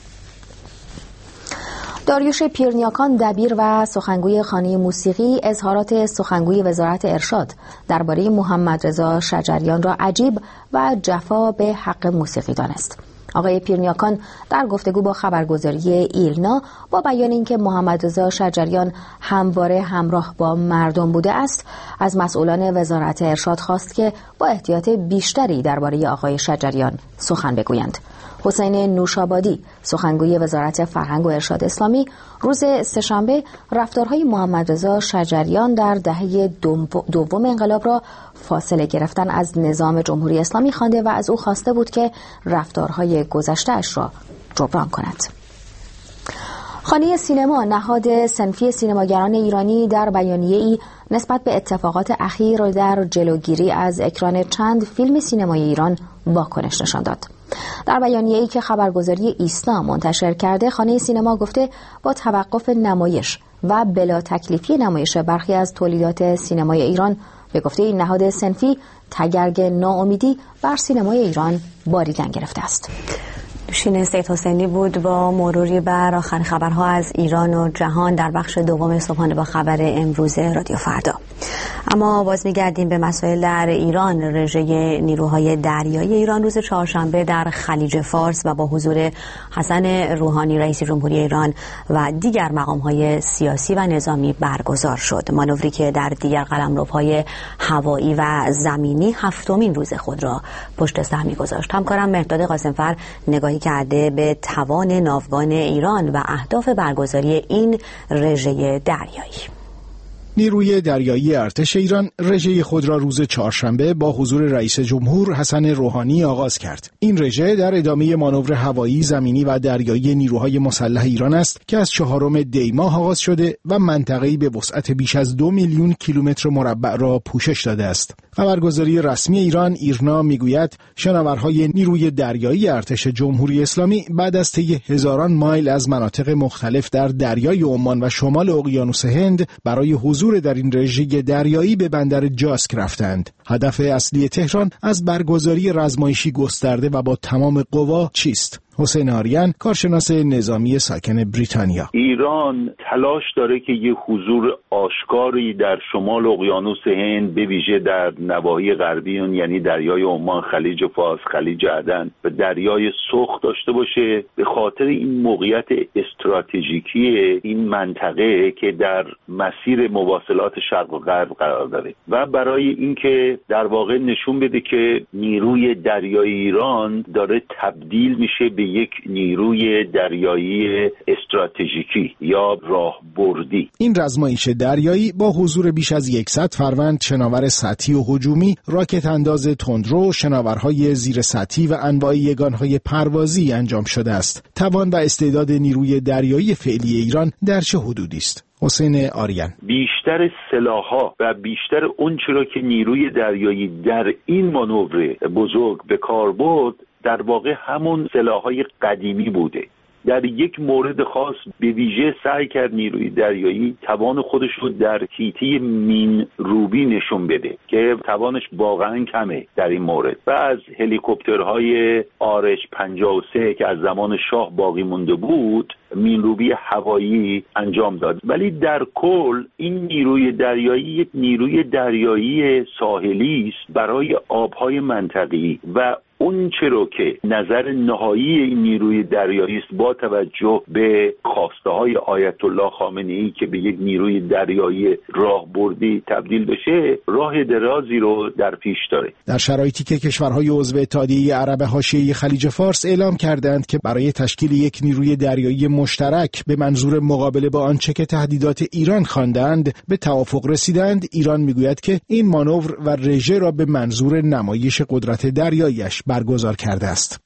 داریوش پیرنیاکان، دبیر و سخنگوی خانه موسیقی، اظهارات سخنگوی وزارت ارشاد درباره محمد رضا شجریان را عجیب و جفا به حق موسیقی دانست. آقای پیرنیاکان در گفتگو با خبرگزاری ایلنا با بیان اینکه محمد رضا شجریان همواره همراه با مردم بوده است، از مسئولان وزارت ارشاد خواست که با احتیاط بیشتری درباره آقای شجریان سخن بگویند. حسین نوشابادی، سخنگوی وزارت فرهنگ و ارشاد اسلامی، روز سه‌شنبه رفتارهای محمد رضا شجریان در دهه دوم انقلاب را فاصله گرفتن از نظام جمهوری اسلامی خوانده و از او خواسته بود که رفتارهای گذشته‌اش را جبران کند. خانه سینما، نهاد صنفی سینماگران ایرانی، در بیانیه‌ای نسبت به اتفاقات اخیر در جلوگیری از اکران چند فیلم سینمایی ایران واکنش نشان داد. در بیانیه‌ای که خبرگزاری ایسنا منتشر کرده، خانه سینما گفته با توقف نمایش و بلا تکلیفی نمایش برخی از تولیدات سینمای ایران، به گفته این نهاد صنفی، تگرگ ناامیدی بر سینمای ایران باریدن گرفته است. نوشین سید حسینی بود با مروری بر آخرین خبرها از ایران و جهان در بخش دوم صبحانه با خبر امروز رادیو فردا. اما باز می‌گردیم به مسائل در ایران. رژه نیروهای دریایی ایران روز چهارشنبه در خلیج فارس و با حضور حسن روحانی رئیس جمهوری ایران و دیگر مقام‌های سیاسی و نظامی برگزار شد. مانوری که در دیگر قلمروهای هوایی و زمینی هفتمین روز خود را پشت سر می‌گذاشت. همکارم مهرداد قاسمفر نگاهی کرده به توان ناوگان ایران و اهداف برگزاری این رژه دریایی. نیروی دریایی ارتش ایران رژه خود را روز چهارشنبه با حضور رئیس جمهور حسن روحانی آغاز کرد. این رژه در ادامه مانور هوایی، زمینی و دریایی نیروهای مسلح ایران است که از چهارم دی ماه آغاز شده و منطقه‌ای به وسعت بیش از دو میلیون کیلومتر مربع را پوشش داده است. خبرگزاری رسمی ایران ایرنا میگوید شناورهای نیروی دریایی ارتش جمهوری اسلامی بعد از طی هزاران مایل از مناطق مختلف در دریای عمان و شمال اقیانوس هند برای حضور در این رژه دریایی به بندر جاسک رفتند. هدف اصلی تهران از برگزاری رزمایشی گسترده و با تمام قوا چیست؟ حسین آریان، کارشناس نظامی ساکن بریتانیا: ایران تلاش داره که یه حضور آشکاری در شمال اقیانوس هند، به ویژه در نواحی غربی اون، یعنی دریای عمان، خلیج فارس، خلیج عدن و دریای سرخ داشته باشه، به خاطر این موقعیت استراتژیکی این منطقه که در مسیر مواصلات شرق و غرب قرار داره و برای اینکه در واقع نشون بده که نیروی دریایی ایران داره تبدیل میشه به یک نیروی دریایی استراتژیکی یا راهبردی. این رزمایش دریایی با حضور بیش از صد فروند شناور سطحی و هجومی، راکت انداز تندرو، شناورهای زیر سطحی و انواع یگانهای پروازی انجام شده است. توان و استعداد نیروی دریایی فعلی ایران در چه حدودی است؟ حسین آریان: بیشتر سلاح‌ها و بیشتر اون چرا که نیروی دریایی در این مانور بزرگ به کار برد در واقع همون سلاح‌های قدیمی بوده. در یک مورد خاص به ویژه سعی کرد نیروی دریایی توان خودش رو در حیطه مین روبی نشون بده که توانش واقعا کمه در این مورد و از هلیکوپترهای آرش پنجاه و سه که از زمان شاه باقی مونده بود مین روبی هوایی انجام داد. ولی در کل این نیروی دریایی یک نیروی دریایی ساحلی است برای آبهای منطقه‌ای و اون آنچه رو که نظر نهایی این نیروی دریایی است با توجه به خواسته های آیت الله خامنه‌ای که به یک نیروی دریایی راهبردی تبدیل بشه راه درازی رو در پیش داره. در شرایطی که کشورهای عضو اتحادیه عرب حاشیه خلیج فارس اعلام کردند که برای تشکیل یک نیروی دریایی مشترک به منظور مقابله با آنچه که تهدیدات ایران خواندند به توافق رسیدند، ایران میگوید که این مانور و رژه را به منظور نمایش قدرت دریاییش برگزار کرده است.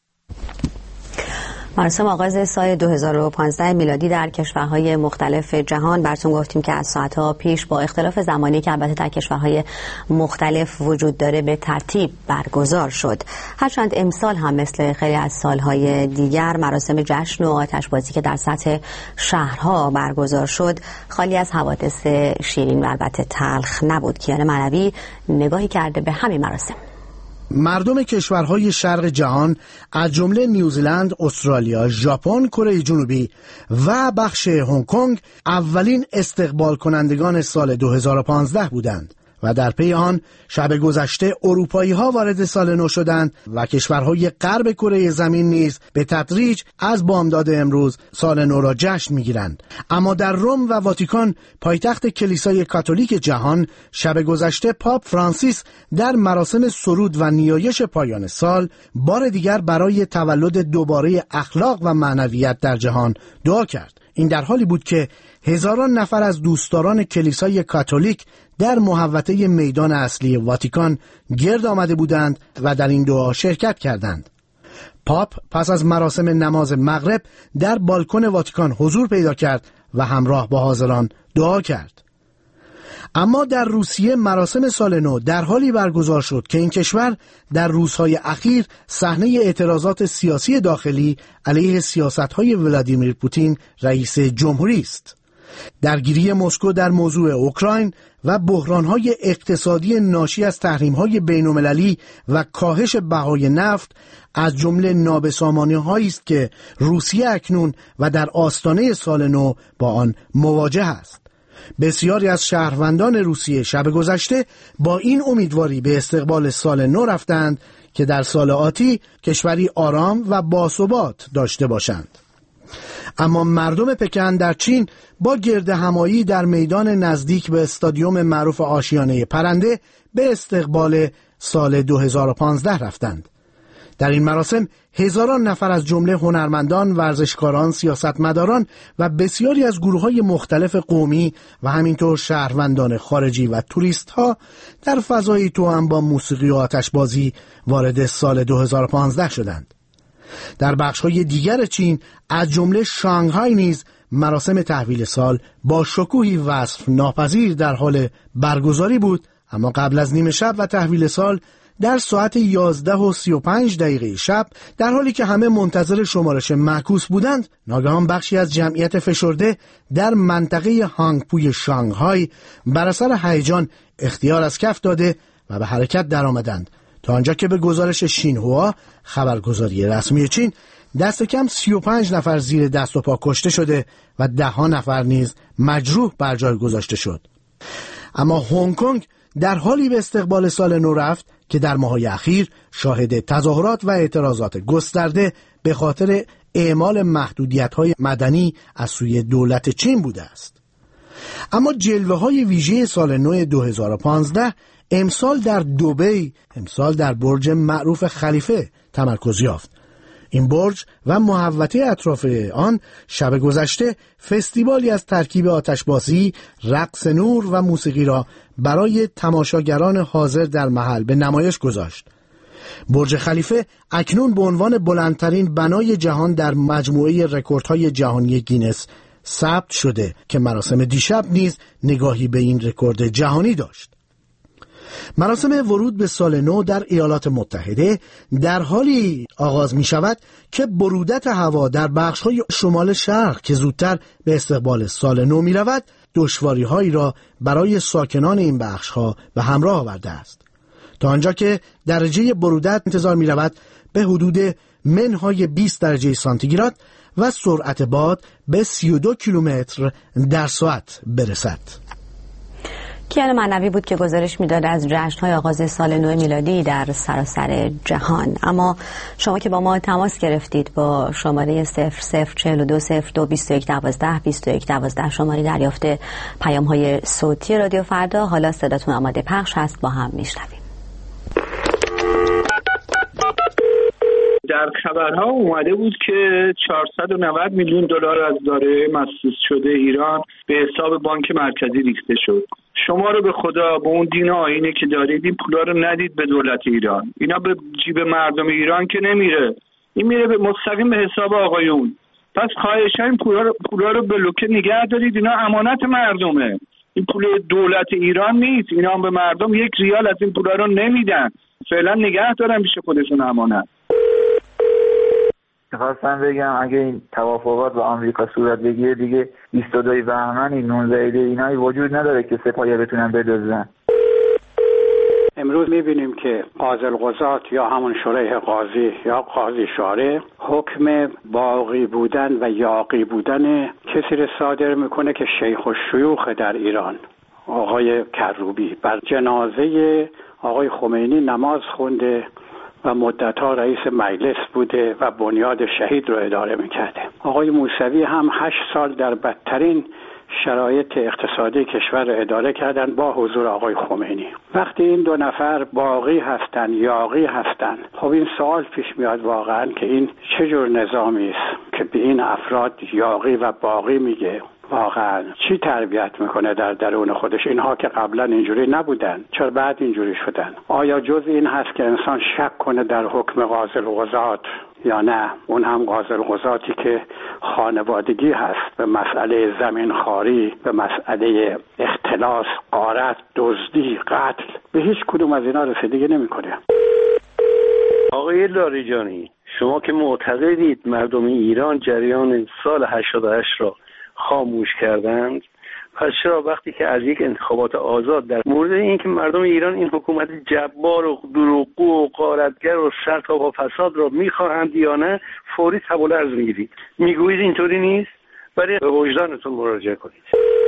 مراسم آغاز سال دو هزار و پانزده میلادی در کشورهای مختلف جهان، براتون گفتیم که از ساعتها پیش با اختلاف زمانی که البته در کشورهای مختلف وجود داره به ترتیب برگزار شد. هرچند امسال هم مثل خیلی از سالهای دیگر مراسم جشن و آتشبازی که در سطح شهرها برگزار شد خالی از حوادث شیرین و البته تلخ نبود. کیان ملوی نگاهی کرده به همین مراسم. مردم کشورهای شرق جهان از جمله نیوزیلند، استرالیا، ژاپن، کره جنوبی و بخش هنگ کنگ اولین استقبال کنندگان سال دو هزار و پانزده بودند و در پی آن شب گذشته اروپایی ها وارد سال نو شدند و کشورهای غرب کره زمین نیز به تدریج از بامداد امروز سال نو را جشن میگیرند. اما در روم و واتیکان، پایتخت کلیسای کاتولیک جهان، شب گذشته پاپ فرانسیس در مراسم سرود و نیایش پایان سال بار دیگر برای تولد دوباره اخلاق و معنویت در جهان دعا کرد. این در حالی بود که هزاران نفر از دوستداران کلیسای کاتولیک در محوطه میدان اصلی واتیکان گرد آمده بودند و در این دعا شرکت کردند. پاپ پس از مراسم نماز مغرب در بالکن واتیکان حضور پیدا کرد و همراه با حاضران دعا کرد. اما در روسیه مراسم سال نو در حالی برگزار شد که این کشور در روزهای اخیر صحنه اعتراضات سیاسی داخلی علیه سیاست‌های ولادیمیر پوتین رئیس جمهوری است. درگیری مسکو در موضوع اوکراین و بحران‌های اقتصادی ناشی از تحریم‌های بین‌المللی و کاهش بهای نفت از جمله نابسامانی‌هایی است که روسیه اکنون و در آستانه سال نو با آن مواجه است. بسیاری از شهروندان روسیه شب گذشته با این امیدواری به استقبال سال نو رفتند که در سال آتی کشوری آرام و باثبات داشته باشند. اما مردم پکن در چین با گرد همایی در میدان نزدیک به استادیوم معروف آشیانه پرنده به استقبال سال دو هزار و پانزده رفتند. در این مراسم هزاران نفر از جمله هنرمندان، ورزشکاران، سیاستمداران و بسیاری از گروه‌های مختلف قومی و همینطور شهروندان خارجی و توریست ها در فضایی توأم با موسیقی و آتشبازی وارد سال دو هزار و پانزده شدند. در بخش‌های دیگر چین از جمله شانگهای نیز مراسم تحویل سال با شکوهی وصف ناپذیر در حال برگزاری بود، اما قبل از نیمه شب و تحویل سال در ساعت یازده و سی و پنج دقیقه شب، در حالی که همه منتظر شمارش معکوس بودند، ناگهان بخشی از جمعیت فشرده در منطقه هانگپوی شانگهای بر اثر هیجان اختیار از کف داده و به حرکت درآمدند، تا آنجا که به گزارش شینهوا، خبرگزاری رسمی چین، دست کم سی و پنج نفر زیر دست و پا کشته شده و ده ها نفر نیز مجروح بر جای گذاشته شد. اما هنگ کنگ در حالی به استقبال سال نو رفت که در ماه‌های اخیر شاهد تظاهرات و اعتراضات گسترده به خاطر اعمال محدودیت‌های مدنی از سوی دولت چین بوده است. اما جلوه‌های ویژه سال نو دو هزار و پانزده امسال در دبی، امسال در برج معروف خلیفه تمرکز یافت. این برج و محوطه اطراف آن شب گذشته فستیوالی از ترکیب آتشبازی، رقص نور و موسیقی را برای تماشاگران حاضر در محل به نمایش گذاشت. برج خلیفه اکنون به عنوان بلندترین بنای جهان در مجموعه رکوردهای جهانی گینس ثبت شده که مراسم دیشب نیز نگاهی به این رکورد جهانی داشت. مراسم ورود به سال نو در ایالات متحده در حالی آغاز می شود که برودت هوا در بخش‌های شمال شرق که زودتر به استقبال سال نو می رود دشواری هایی را برای ساکنان این بخش‌ها به همراه آورده است، تا آنجا که درجه برودت انتظار می رود به حدود منهای بیست درجه سانتیگراد و سرعت باد به سی و دو کیلومتر در ساعت برسد. کیان معنوی بود که گزارش میداد از جشن‌های آغاز سال نو میلادی در سراسر جهان. اما شما که با ما تماس گرفتید با شماره صفر صفر چهل و دو صفر دو بیست و یک دوازده بیست و یک دوازده شماره دریافت پیام‌های صوتی رادیو فردا، حالا صداتون آماده پخش هست، با هم میشنویم. در خبرها اومده بود که چهارصد و نود میلیون دلار از دارایی مصرف شده ایران به حساب بانک مرکزی ریخته شد. شما رو به خدا با اون دین و آیینی که دارید این پولا رو ندید به دولت ایران. اینا به جیب مردم ایران که نمیره، این میره به مستقیم به حساب آقایون. پس خواهشاً این پولا رو پولا رو به لوکه نگه دارید، اینا امانت مردمه. این پول دولت ایران نیست، اینا هم به مردم یک ریال از این پولا رو نمیدن. فعلا نگه دارن پیش خودشون امانت. خواستم بگم اگه این توافقات با آمریکا صورت بگیره دیگه بیست و دو بهمن این نوزده ایده اینایی وجود نداره که سپاهیا بتونن بدزدن. امروز میبینیم که قاضی القضات یا همون شریح قاضی یا قاضی شارع حکم باقی بودن و یاغی بودن کسی رو صادر میکنه که شیخ الشیوخ در ایران، آقای کروبی، بر جنازه آقای خمینی نماز خونده و مدت‌ها رئیس مجلس بوده و بنیاد شهید رو اداره میکرده. آقای موسوی هم هشت سال در بدترین شرایط اقتصادی کشور رو اداره کردن با حضور آقای خمینی. وقتی این دو نفر باقی هستن، یاغی هستن، خب این سوال پیش میاد واقعا که این چه جور نظامی است که به این افراد یاغی و باقی میگه؟ واقعا چی تربیت میکنه در درون خودش؟ اینها که قبلا اینجوری نبودن، چرا بعد اینجوری شدن؟ آیا جز این هست که انسان شک کنه در حکم قاضی القضات یا نه؟ اون هم قاضی القضاتی که خانوادگی هست، به مسئله زمین خواری، به مسئله اختلاس، غارت، دزدی، قتل، به هیچ کدوم از اینا رسیدگی نمیکنه. آقای لاریجانی، شما که معتقدید مردم ایران جریان سال هشتاد و هشت را خاموش کردند، پس چرا وقتی که از یک انتخابات آزاد در مورد اینکه مردم ایران این حکومت جبار و دروغگو و غارتگر و شرطاب و فساد را میخواهند یا نه فوری تب و لرز میگیرید؟ میگویید اینطوری نیست؟ برای به وجدانتون مراجعه کنید.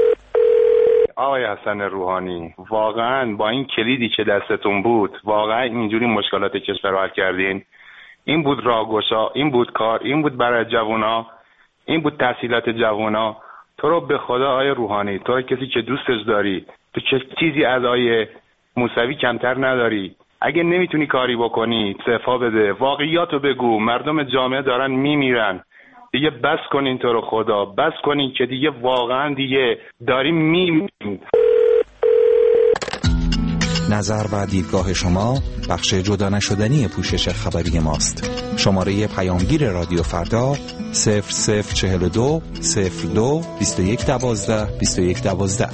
آقای حسن روحانی، واقعا با این کلیدی که دستتون بود واقعا اینجوری مشکلات کشور رو حل کردین؟ این بود راهگشا، این بود کار، این بود برای جوونا، این بود تحصیلات جوونا. تو رو به خدا آقای روحانی، تو رو کسی که دوستش داری، تو چیزی از آقای موسوی کمتر نداری. اگه نمیتونی کاری بکنی استعفا بده، واقعیاتو بگو. مردم جامعه دارن میمیرن، دیگه بس کنین، تو رو خدا بس کنین که دیگه واقعا دیگه داریم میمیریم. نظر و دیدگاه شما بخش جدا نشدنی پوشش خبری ماست. شماره پیامگیر رادیو فردا صفر صفر چهل و دو صفر دو بیست و یک دوازده بیست و یک دوازده.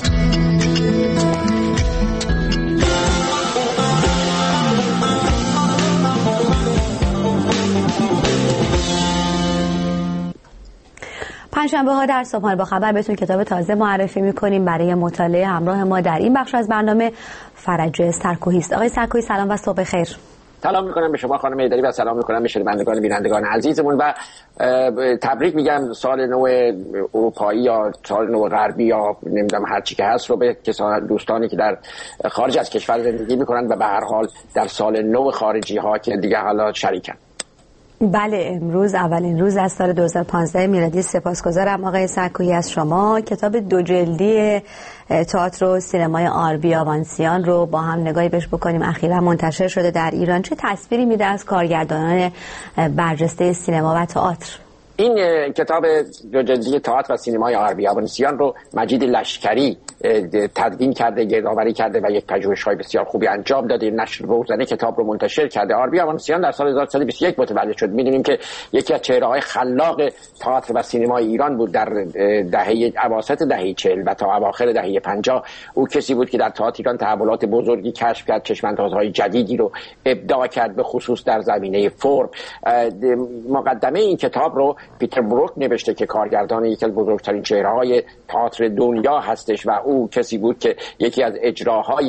پنجشنبه ها در صبحانه با خبر بهتون کتاب تازه معرفی میکنیم. برای مطالعه همراه ما در این بخش از برنامه فرج سرکوهی است. آقای سرکوهی سلام و صبح خیر. سلام میکنم به شما خانم ایدری و سلام میکنم به شنوندگان بینندگان عزیزمون و تبریک میگم سال نو اروپایی یا سال نو غربی یا نمیدونم هر چی که هست رو به دوستانی که در خارج از کشور زندگی میکنن و به هر حال در سال نو خارجی ها که دیگه حالا شریکن. بله، امروز اولین روز از سال دو هزار و پانزده میلادی. سپاسگزارم آقای سرکویی از شما. کتاب دو جلدی تئاتر و سینمای آربی آوانسیان رو با هم نگاهی بهش بکنیم. اخیرا منتشر شده در ایران. چه تصویری میده از کارگردانان برجسته سینما و تئاتر؟ این کتاب دو جلدی تئاتر و سینمای آربی آوانسیان رو مجید لشکری تدوین کرده، گردآوری کرده و یک پژوهش‌های بسیار خوبی انجام داده. نشر روزنه کتاب رو منتشر کرده. آربی آوانسیان در سال هزار و سیصد و بیست و یک متولد شد. می‌دونیم که یکی از چهره‌های خلاق تئاتر و سینمای ایران بود در دهه اواسط دهه چهل و تا اواخر دهه پنجاه. او کسی بود که در تئاتر ایران تحولات بزرگی کشف کرد، چشم‌اندازهای جدیدی رو ابداع کرد، به خصوص در زمینه فرم. مقدمه این کتاب رو پیتر بروک نوشته که کارگردان یکی از بزرگترین چهره‌های تئاتر دنیا هستش و او کسی بود که یکی از اجراهای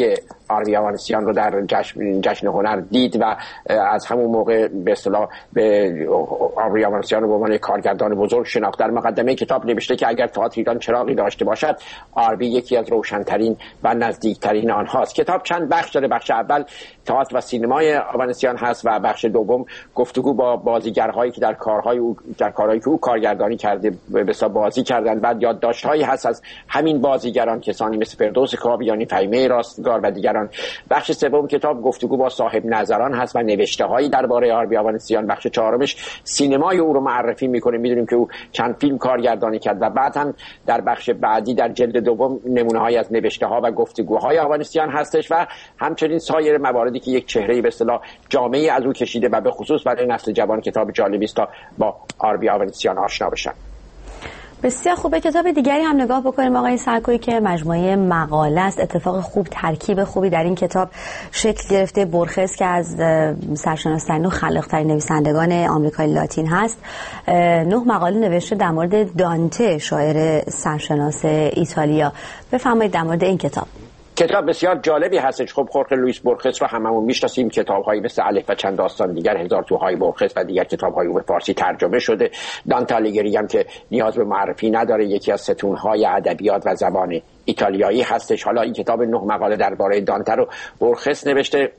آربی آوانسیان رو در جشن, جشن هنر دید و از همون موقع به اصطلاح به آربی آوانسیان رو به عنوان کارگردان بزرگ شناخت. در مقدمه کتاب نوشته که اگر تئاتر ایران چراغی داشته باشد، آربی یکی از روشنترین و نزدیکترین آنهاست. کتاب چند بخش داره. بخش اول تئاتر و سینمای آوانسیان هست و بخش دوم گفتگو با بازیگرهایی که در کارهای او در کارهایی که او کارگردانی کرده به حساب بازی کردن. بعد یادداشت‌هایی هست از همین بازیگران، کسانی مثل فردوس کاویانی، فهیمه راستگار و دیگران. بخش سوم کتاب گفتگو با صاحب نظران هست و نوشته‌هایی درباره آربی آوانسیان. بخش چهارمش سینمای او رو معرفی می‌کنه. می‌دونیم که او چند فیلم کارگردانی کرد و بعد هم در بخش بعدی در جلد دوم نمونه‌هایی از نوشته‌ها و گفتگوهای آوانسیان هستش و همچنین سایر مواردی که یک چهره به اصطلاح جامعی از او کشیده و به خصوص برای نسل جوان کتاب جالبی است تا با آربی آوانسیان آشنا بشن. بسیار خوبه. کتاب دیگری هم نگاه بکنیم آقای سرکویی که مجموعه مقاله است. اتفاق خوب، ترکیب خوبی در این کتاب شکل گرفته. برخس که از سرشناس‌ترین و خلاق‌ترین نویسندگان آمریکای لاتین هست، نه مقاله نوشته در مورد دانته، شاعر سرشناس ایتالیا. بفرمایید در مورد این کتاب. کتاب بسیار جالبی هستش. خب خورخه لوئیس برخس رو هممون میشناسیم. کتاب‌هایی مثل الف و چند داستان دیگر، هزار توهای برخس و دیگر کتاب‌های او به فارسی ترجمه شده. دانته آلیگری هم که نیاز به معرفی نداره، یکی از ستون‌های ادبیات و زبان ایتالیایی هستش. حالا این کتاب نه مقاله درباره دانته رو برخس نوشته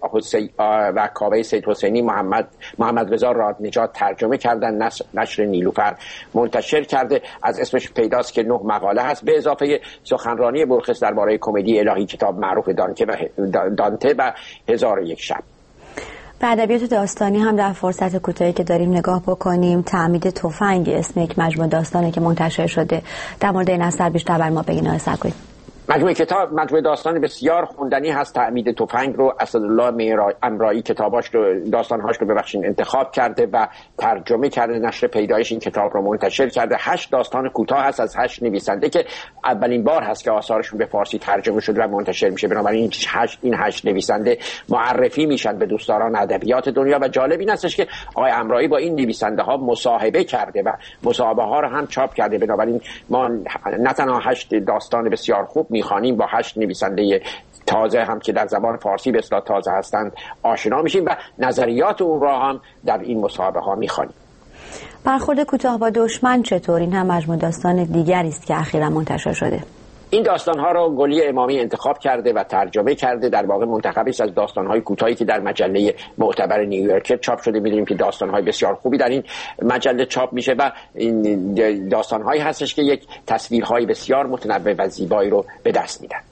و کاوه سید حسینی، محمد محمد رضا رادنژاد ترجمه کردن، نشر, نشر نیلوفر منتشر کرده. از اسمش پیداست که نه مقاله هست، به اضافه سخنرانی برخس درباره کمدی الهی، کتاب معروف دانته و دانته و هزار و یک شب. به ادبیات داستانی هم در فرصت کوتاهی که داریم نگاه بکنیم. تعمید تفنگ اسم یک مجموعه داستانی که منتشر شده. در مورد این اثر بیشتر بر ما بگین آقای سرکویی. مجموعه کتاب مجموعه داستان بسیار خوندنی هست. تعمید تفنگ رو اسدالله امرایی کتاباش رو داستانهاش رو ببخشید انتخاب کرده و ترجمه کرده. نشر پیدایش این کتاب رو منتشر کرده. هشت داستان کوتاه هست از هشت نویسنده که اولین بار هست که آثارشون به فارسی ترجمه شده و منتشر میشه. بنابراین این هشت این هشت نویسنده معرفی میشن به دوستداران ادبیات دنیا و جالب این هستش که آقای امرایی با این نویسنده ها مصاحبه کرده و مصاحبه ها رو هم چاپ کرده. بنابراین ما نه تنها هشت داستان بسیار خوب میخوانیم، با هشت نویسنده تازه هم که در زبان فارسی به اصطلاح تازه هستند آشنا میشیم و نظریات اون را هم در این مصاحبه ها میخوانیم. برخورد کوتاه با دشمن چطور؟ این هم مجموعه داستان دیگری است که اخیراً منتشر شده. این داستان‌ها رو گلی امامی انتخاب کرده و ترجمه کرده. در واقع منتخبی است از داستان‌های کوتاهی که در مجله معتبر نیویورکر چاپ شده. می‌دونیم که داستان‌های بسیار خوبی در این مجله چاپ میشه و این داستان‌هایی هستش که یک تصویرهای بسیار متنوع و زیبایی رو به دست میدن.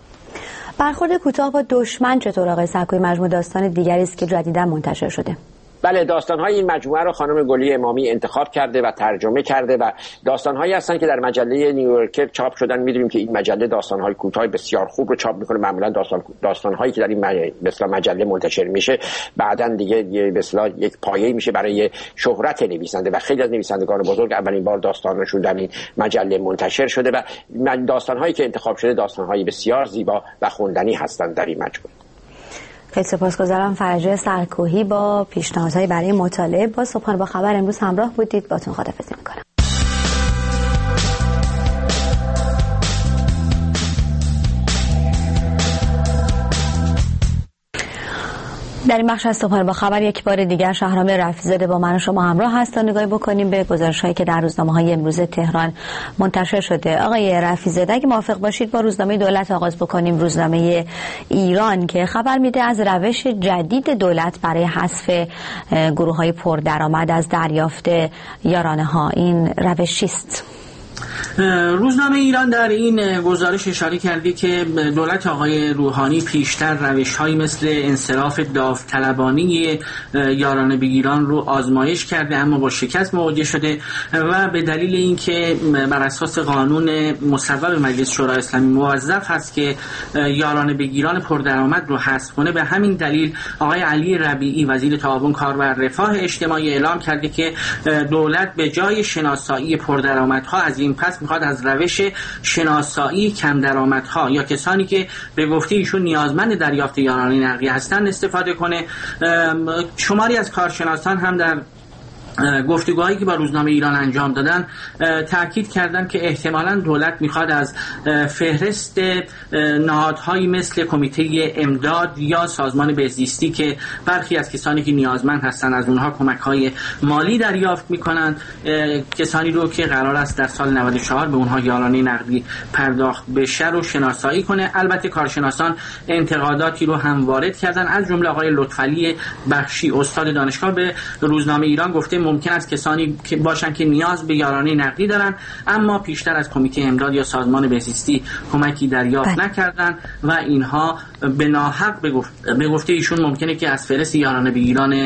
برخورد کوتاه با دشمن چطور آقای سرکویی؟ مجموعه داستان دیگری است که جدیداً منتشر شده. بله، داستان‌های این مجموعه رو خانم گلی امامی انتخاب کرده و ترجمه کرده و داستان‌هایی هستن که در مجله نیویورکر چاپ شدن. می‌دونیم که این مجله داستان‌های کوتاه بسیار خوب رو چاپ می‌کنه. معمولاً داستان داستان‌هایی که در این مثلا مجله منتشر میشه بعداً دیگه به اصطلاح یک پایه‌ای میشه برای شهرت نویسنده و خیلی از نویسندگان بزرگ اولین بار داستانشون در این مجله منتشر شده و داستان‌هایی که انتخاب شده داستان‌های بسیار زیبا و خوندنی هستند در این مجموعه. خیلی سپاسگزارم. فرجه سرکویی با پیشنهادهای برای مطالعه با صبحانه با خبر امروز همراه بودید. باتون خداحافظی میکنم. در این بخش از صبحانه با خبر یک بار دیگر شهرام رفیع‌زاده با من و شما همراه هست تا نگاهی بکنیم به گزارش‌هایی که در روزنامه‌های امروز تهران منتشر شده. آقای رفیع‌زاده اگه موافق باشید با روزنامه دولت آغاز بکنیم. روزنامه ایران که خبر میده از روش جدید دولت برای حذف گروه‌های پردرآمد از دریافت یارانه‌ها. این روش چیست؟ روزنامه ایران در این گزارش اشاره کرده که دولت آقای روحانی پیشتر روش‌هایی مثل انصراف داوطلبانه یارانه بگیران رو آزمایش کرده اما با شکست مواجه شده و به دلیل اینکه بر اساس قانون مصوب مجلس شورای اسلامی موظف هست که یارانه بگیران پردرآمد رو حذف کنه، به همین دلیل آقای علی ربیعی وزیر تعاون کار و رفاه اجتماعی اعلام کرده که دولت به جای شناسایی پردرآمدها از این پس میخواد از روش شناسایی کم درآمدها یا کسانی که به گفته ایشون نیازمند دریافت یارانه نقدی هستند استفاده کنه. شماری از کارشناسان هم در گفتگوهایی که با روزنامه ایران انجام دادن تاکید کردند که احتمالاً دولت میخواد از فهرست نهادهایی مثل کمیته امداد یا سازمان بهزیستی که برخی از کسانی که نیازمند هستند از اونها کمک‌های مالی دریافت میکنند، کسانی رو که قرار است در سال نود و چهار به اونها یارانه نقدی پرداخت بشه رو شناسایی کنه. البته کارشناسان انتقاداتی رو هم وارد کردن، از جمله آقای لطفعلی بخشی استاد دانشگاه به روزنامه ایران گفته ممکن است کسانی که باشن که نیاز به یارانه نقدی دارن اما پیشتر از کمیته امداد یا سازمان بهزیستی کمکی دریافت نکردن و اینها به ناحق به گفته ایشون ممکنه که از فهرست یارانه به ایران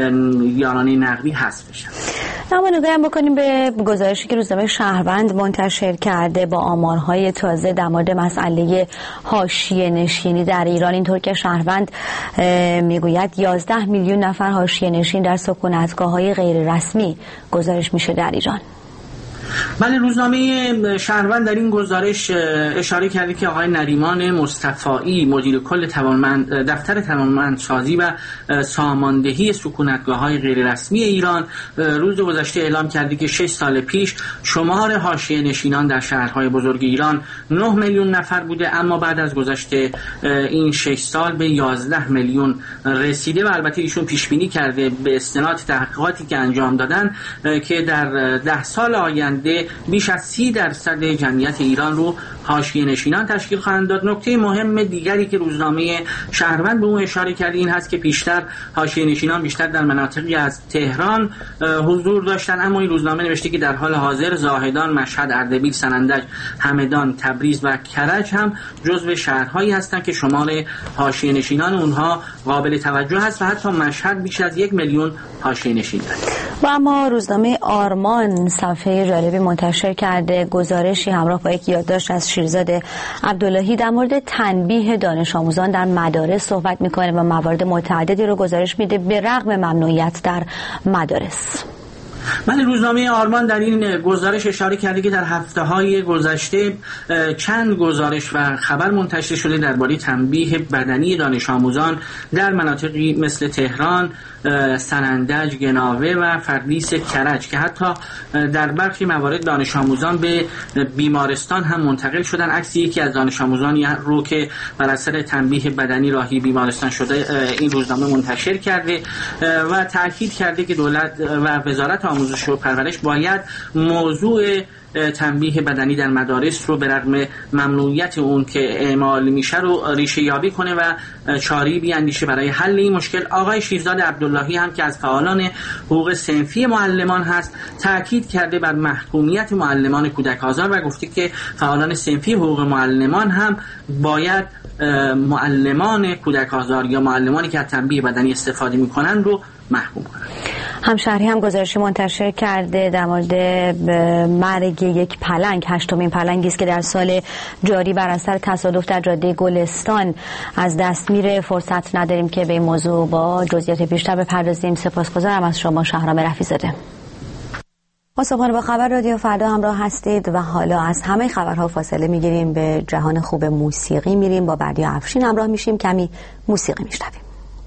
یارانه نقدی حذف بشن. اما نگاه بکنیم به گزارشی که روزنامه شهروند منتشر کرده با آمارهای تازه در مورد مسئله حاشیه نشینی در ایران. اینطور که شهروند میگوید یازده میلیون نفر حاشیه نشین در سکونتگاه‌های غیر رسمی گزارش میشه در ایران. بله، روزنامه شهروند در این گزارش اشاره کرده که آقای نریمان مصطفایی مدیر کل توانمند دفتر توانمندسازی و ساماندهی سکونتگاه‌های غیر رسمی ایران روز گذشته اعلام کرده که شش سال پیش شمار حاشیه نشینان در شهرهای بزرگ ایران نه میلیون نفر بوده اما بعد از گذشت این شش سال به یازده میلیون رسیده و البته ایشون پیش بینی کرده به استناد تحقیقاتی که انجام دادن که در ده سال آینده بیش از سی درصد جمعیت ایران رو حاشیه نشینان تشکیل خواهند داد. نکته مهم دیگری که روزنامه شهروند به اون اشاره کرده این هست که پیشتر حاشیه نشینان بیشتر در مناطقی از تهران حضور داشتن اما این روزنامه نوشته که در حال حاضر زاهدان، مشهد، اردبیل، سنندج، همدان، تبریز و کرج هم جزو شهرهایی هستند که شمار حاشیه نشینان اونها قابل توجه است و حتی مشهد بیش از یک میلیون حاشیه نشین داره. و اما روزنامه آرمان صفحه جالبی منتشر کرده، گزارشی همراه با یک یادداشت از شیرزاد عبداللهی در مورد تنبیه دانش آموزان در مدارس صحبت میکنه و موارد متعددی رو گزارش میده به رغم ممنوعیت در مدارس. من روزنامه آرمان در این گزارش اشاره کرده که در هفته‌های گذشته چند گزارش و خبر منتشر شده درباره تنبیه بدنی دانش آموزان در مناطقی مثل تهران، سنندج، گناوه و فردیس کرج که حتی در برخی موارد دانش آموزان به بیمارستان هم منتقل شدن. عکس یکی از دانش آموزان رو که بر اثر تنبیه بدنی راهی بیمارستان شده این روزنامه منتشر کرده و تاکید کرده که دولت و وزارت آموزش و پرورش باید موضوع تنبیه بدنی در مدارس رو به رغم ممنوعیت اون که اعمال میشه رو ریشه یابی کنه و چاری بیاندیشه برای حل این مشکل. آقای شیرزاد عبداللهی هم که از فعالان حقوق صنفی معلمان هست تاکید کرده بر محکومیت معلمان کودک آزار و گفته که فعالان صنفی حقوق معلمان هم باید معلمان کودک آزار یا معلمانی که از تنبیه بدنی استفاده میکنن رو محکوم کنن. همشهری هم گزارشی منتشر کرده در مورد مرگ یک پلنگ، هشتمین پلنگی است که در سال جاری بر اثر تصادف در جاده گلستان از دست میره. فرصت نداریم که به این موضوع با جزئیات بیشتر بپردازیم. سپاسگزارم از شما شهرام رفیع‌زاده. ما صبحانه با خبر رادیو فردا همراه هستید و حالا از همه خبرها فاصله میگیریم، به جهان خوب موسیقی میریم. با بردیا افشین همراه میشیم، کمی موسیقی میشنویم.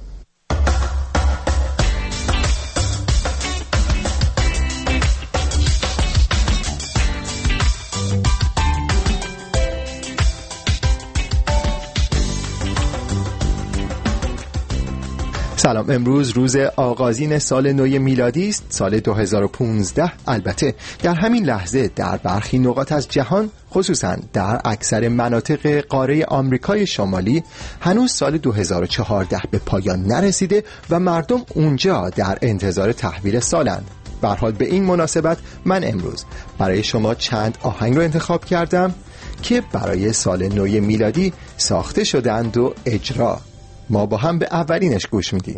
سلام. امروز روز آغازین سال نو میلادی است، سال دو هزار و پانزده. البته در همین لحظه در برخی نقاط از جهان، خصوصا در اکثر مناطق قاره آمریکای شمالی، هنوز سال دو هزار و چهارده به پایان نرسیده و مردم اونجا در انتظار تحویل سالند. به هر حال به این مناسبت من امروز برای شما چند آهنگ رو انتخاب کردم که برای سال نو میلادی ساخته شدند و اجرا. ما با هم به اولینش گوش میدیم.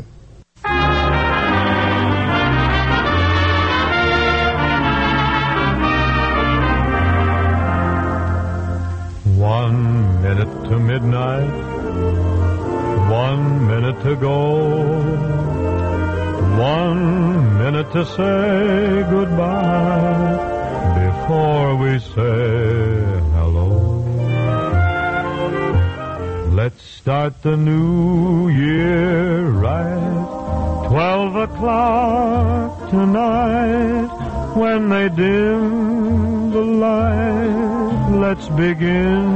One minute to midnight, one minute to go, one minute to say goodbye before we say hello. Let's start the new year right, Twelve o'clock tonight, when they dim the light, let's begin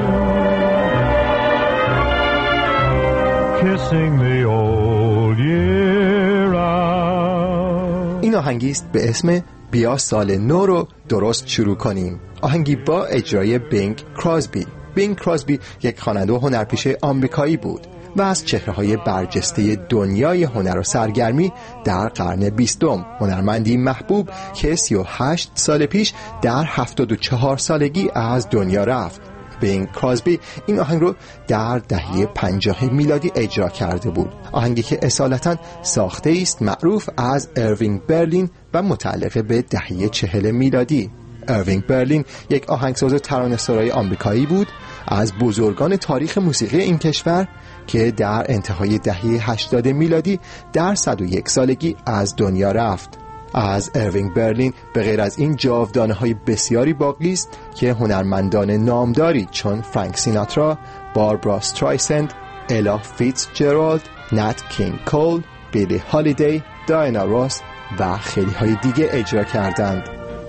kissing the old year out. این آهنگی است به اسم بیا سال نو رو درست شروع کنیم. آهنگی با اجرای بینگ کراسبی. بینگ کراسبی یک خواننده و هنرپیشه آمریکایی بود و از چهره‌های برجسته دنیای هنر و سرگرمی در قرن بیستم، هنرمندی محبوب که سی و هشت سال پیش در هفتاد و چهار سالگی از دنیا رفت. بینگ کراسبی این آهنگ رو در دهه پنجاه میلادی اجرا کرده بود. آهنگی که اصالتاً ساخته است معروف از اروینگ برلین و متعلق به دهه چهل میلادی. اروینگ برلین یک آهنگساز و ترانه‌سرای آمریکایی بود از بزرگان تاریخ موسیقی این کشور که در انتهای دهه هشتاد میلادی در صد و یک سالگی از دنیا رفت. از اروینگ برلین به غیر از این جاودانه‌های بسیاری باقی است که هنرمندان نامداری چون فرانک سیناترا، باربارا استرایسند، الا فیتزجرالد، نات کینگ کول، بیلی هالیدی، دایانا روس و خیلی های دیگه اجرا کردند.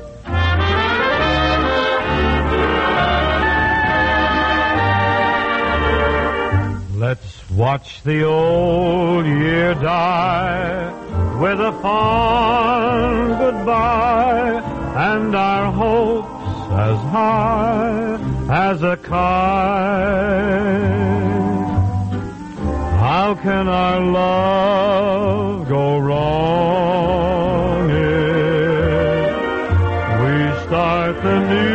Let's watch the old year die with a fond goodbye and our hopes as high as a kite. How can our love go wrong if we start the new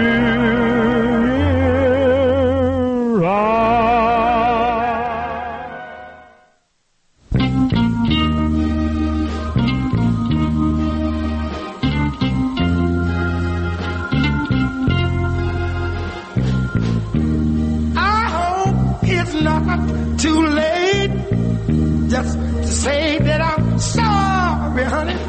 too late just to say that I'm sorry, honey.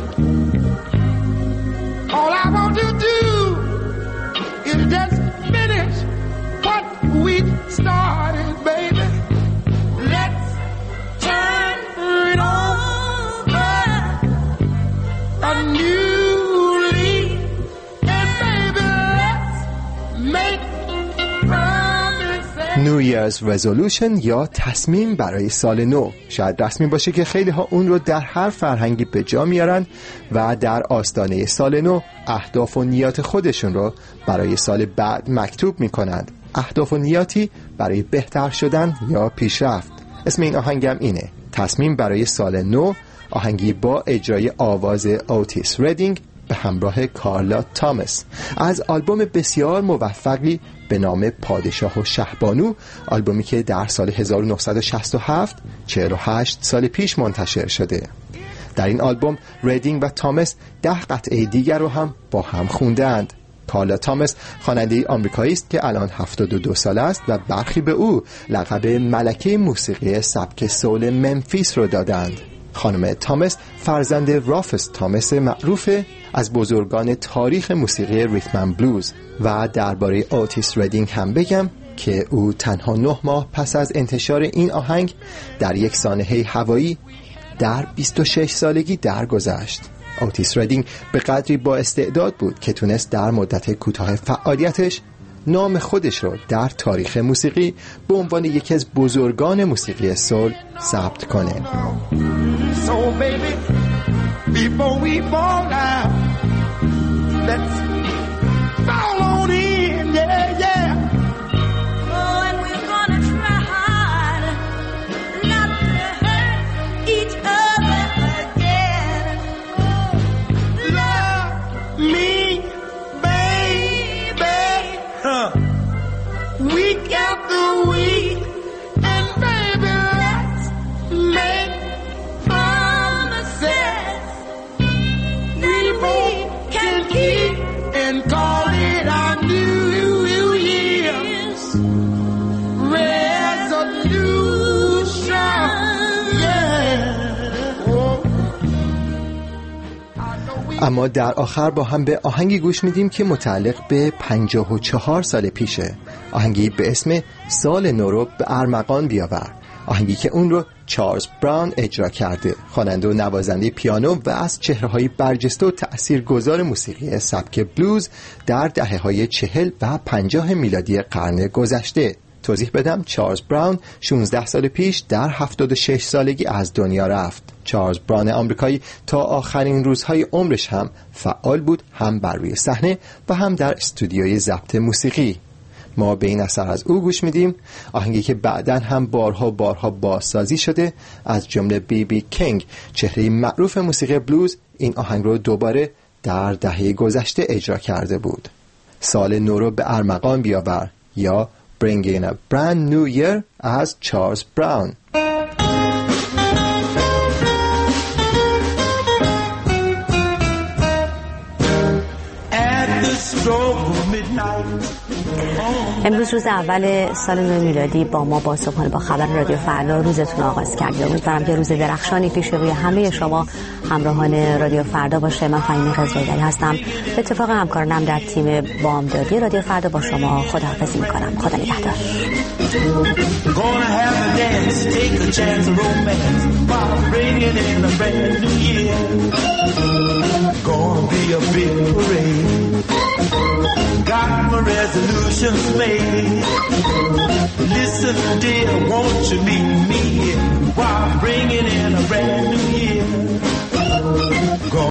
All I want to do is just finish what we started, baby. Let's turn it over a new leaf, and baby, let's make New Year's Resolution یا تصمیم برای سال نو. شاید رسمی باشه که خیلی ها اون رو در هر فرهنگی به جا میارن و در آستانه سال نو اهداف و نیات خودشون رو برای سال بعد مکتوب میکنند. اهداف و نیاتی برای بهتر شدن یا پیشرفت. اسم این آهنگم اینه، تصمیم برای سال نو، آهنگی با اجرای آواز اوتیس ردینگ به همراه کارلا تامس از آلبوم بسیار موفقی به نام پادشاه و شهبانو، آلبومی که در سال هزار و نهصد و شصت و هفت، چهل و هشت سال پیش منتشر شده. در این آلبوم ردینگ و تامس ده قطعه دیگر رو هم با هم خوندند. کارلا تامس خواننده آمریکایی است که الان هفتاد و دو سال است و برخی به او لقب ملکه موسیقی سبک سول ممفیس رو دادند. خانم تامس فرزند رافس تامس معروف از بزرگان تاریخ موسیقی ریتم بلوز. و درباره اوتیس ردینگ هم بگم که او تنها نه ماه پس از انتشار این آهنگ در یک سانحه هوایی در بیست و شش سالگی درگذشت. اوتیس ردینگ به قدری با استعداد بود که تونست در مدت کوتاه فعالیتش نام خودش رو در تاریخ موسیقی به عنوان یکی از بزرگان موسیقی سول ثبت کنه. So baby, before we fall out, let's fall on in, yeah, yeah. Oh, and we're gonna try hard not to hurt each other again. Oh, love me, baby, huh? Week after week, and baby, let's make promises we both can keep and call it our New Year's resolution. Yeah. Oh. اما در آخر با هم به آهنگی گوش میدیم که متعلق به پنجاه و چهار سال پیشه. آهنگی به اسم سال نو رو به ارمغان بیاور. آهنگی که اون رو چارلز براون اجرا کرده، خواننده و نوازنده پیانو و از چهره‌های برجسته و تأثیرگذار موسیقی سبک بلوز در دهه‌های چهل و پنجاه میلادی قرن گذشته. توضیح بدم، چارلز براون شانزده سال پیش در هفتاد و شش سالگی از دنیا رفت. چارلز براون آمریکایی تا آخرین روزهای عمرش هم فعال بود، هم بر روی صحنه و هم در استودیوی ضبط موسیقی. ما به این اثر از او گوش میدیم، آهنگی که بعداً هم بارها بارها بازسازی شده، از جمله بی بی کینگ، چهره معروف موسیقی بلوز، این آهنگ رو دوباره در دهه گذشته اجرا کرده بود. سال نو رو به ارمغان بیاور یا Bring in a Brand New Year از چارلز براون. امروز روز اول سال نو میلادی با ما با صبحانه با خبر رادیو فردا روزتون آغاز کردید. امیدوارم که روز درخشانی پیش روی همه شما همراهان رادیو فردا باشه. من فهیمه قزویدری هستم. به اتفاق همکارانم در تیم بامدادی رادیو فردا با شما خداحافظی میکنم. خدا نگهدار. Got my resolutions made. Listen, dear, won't you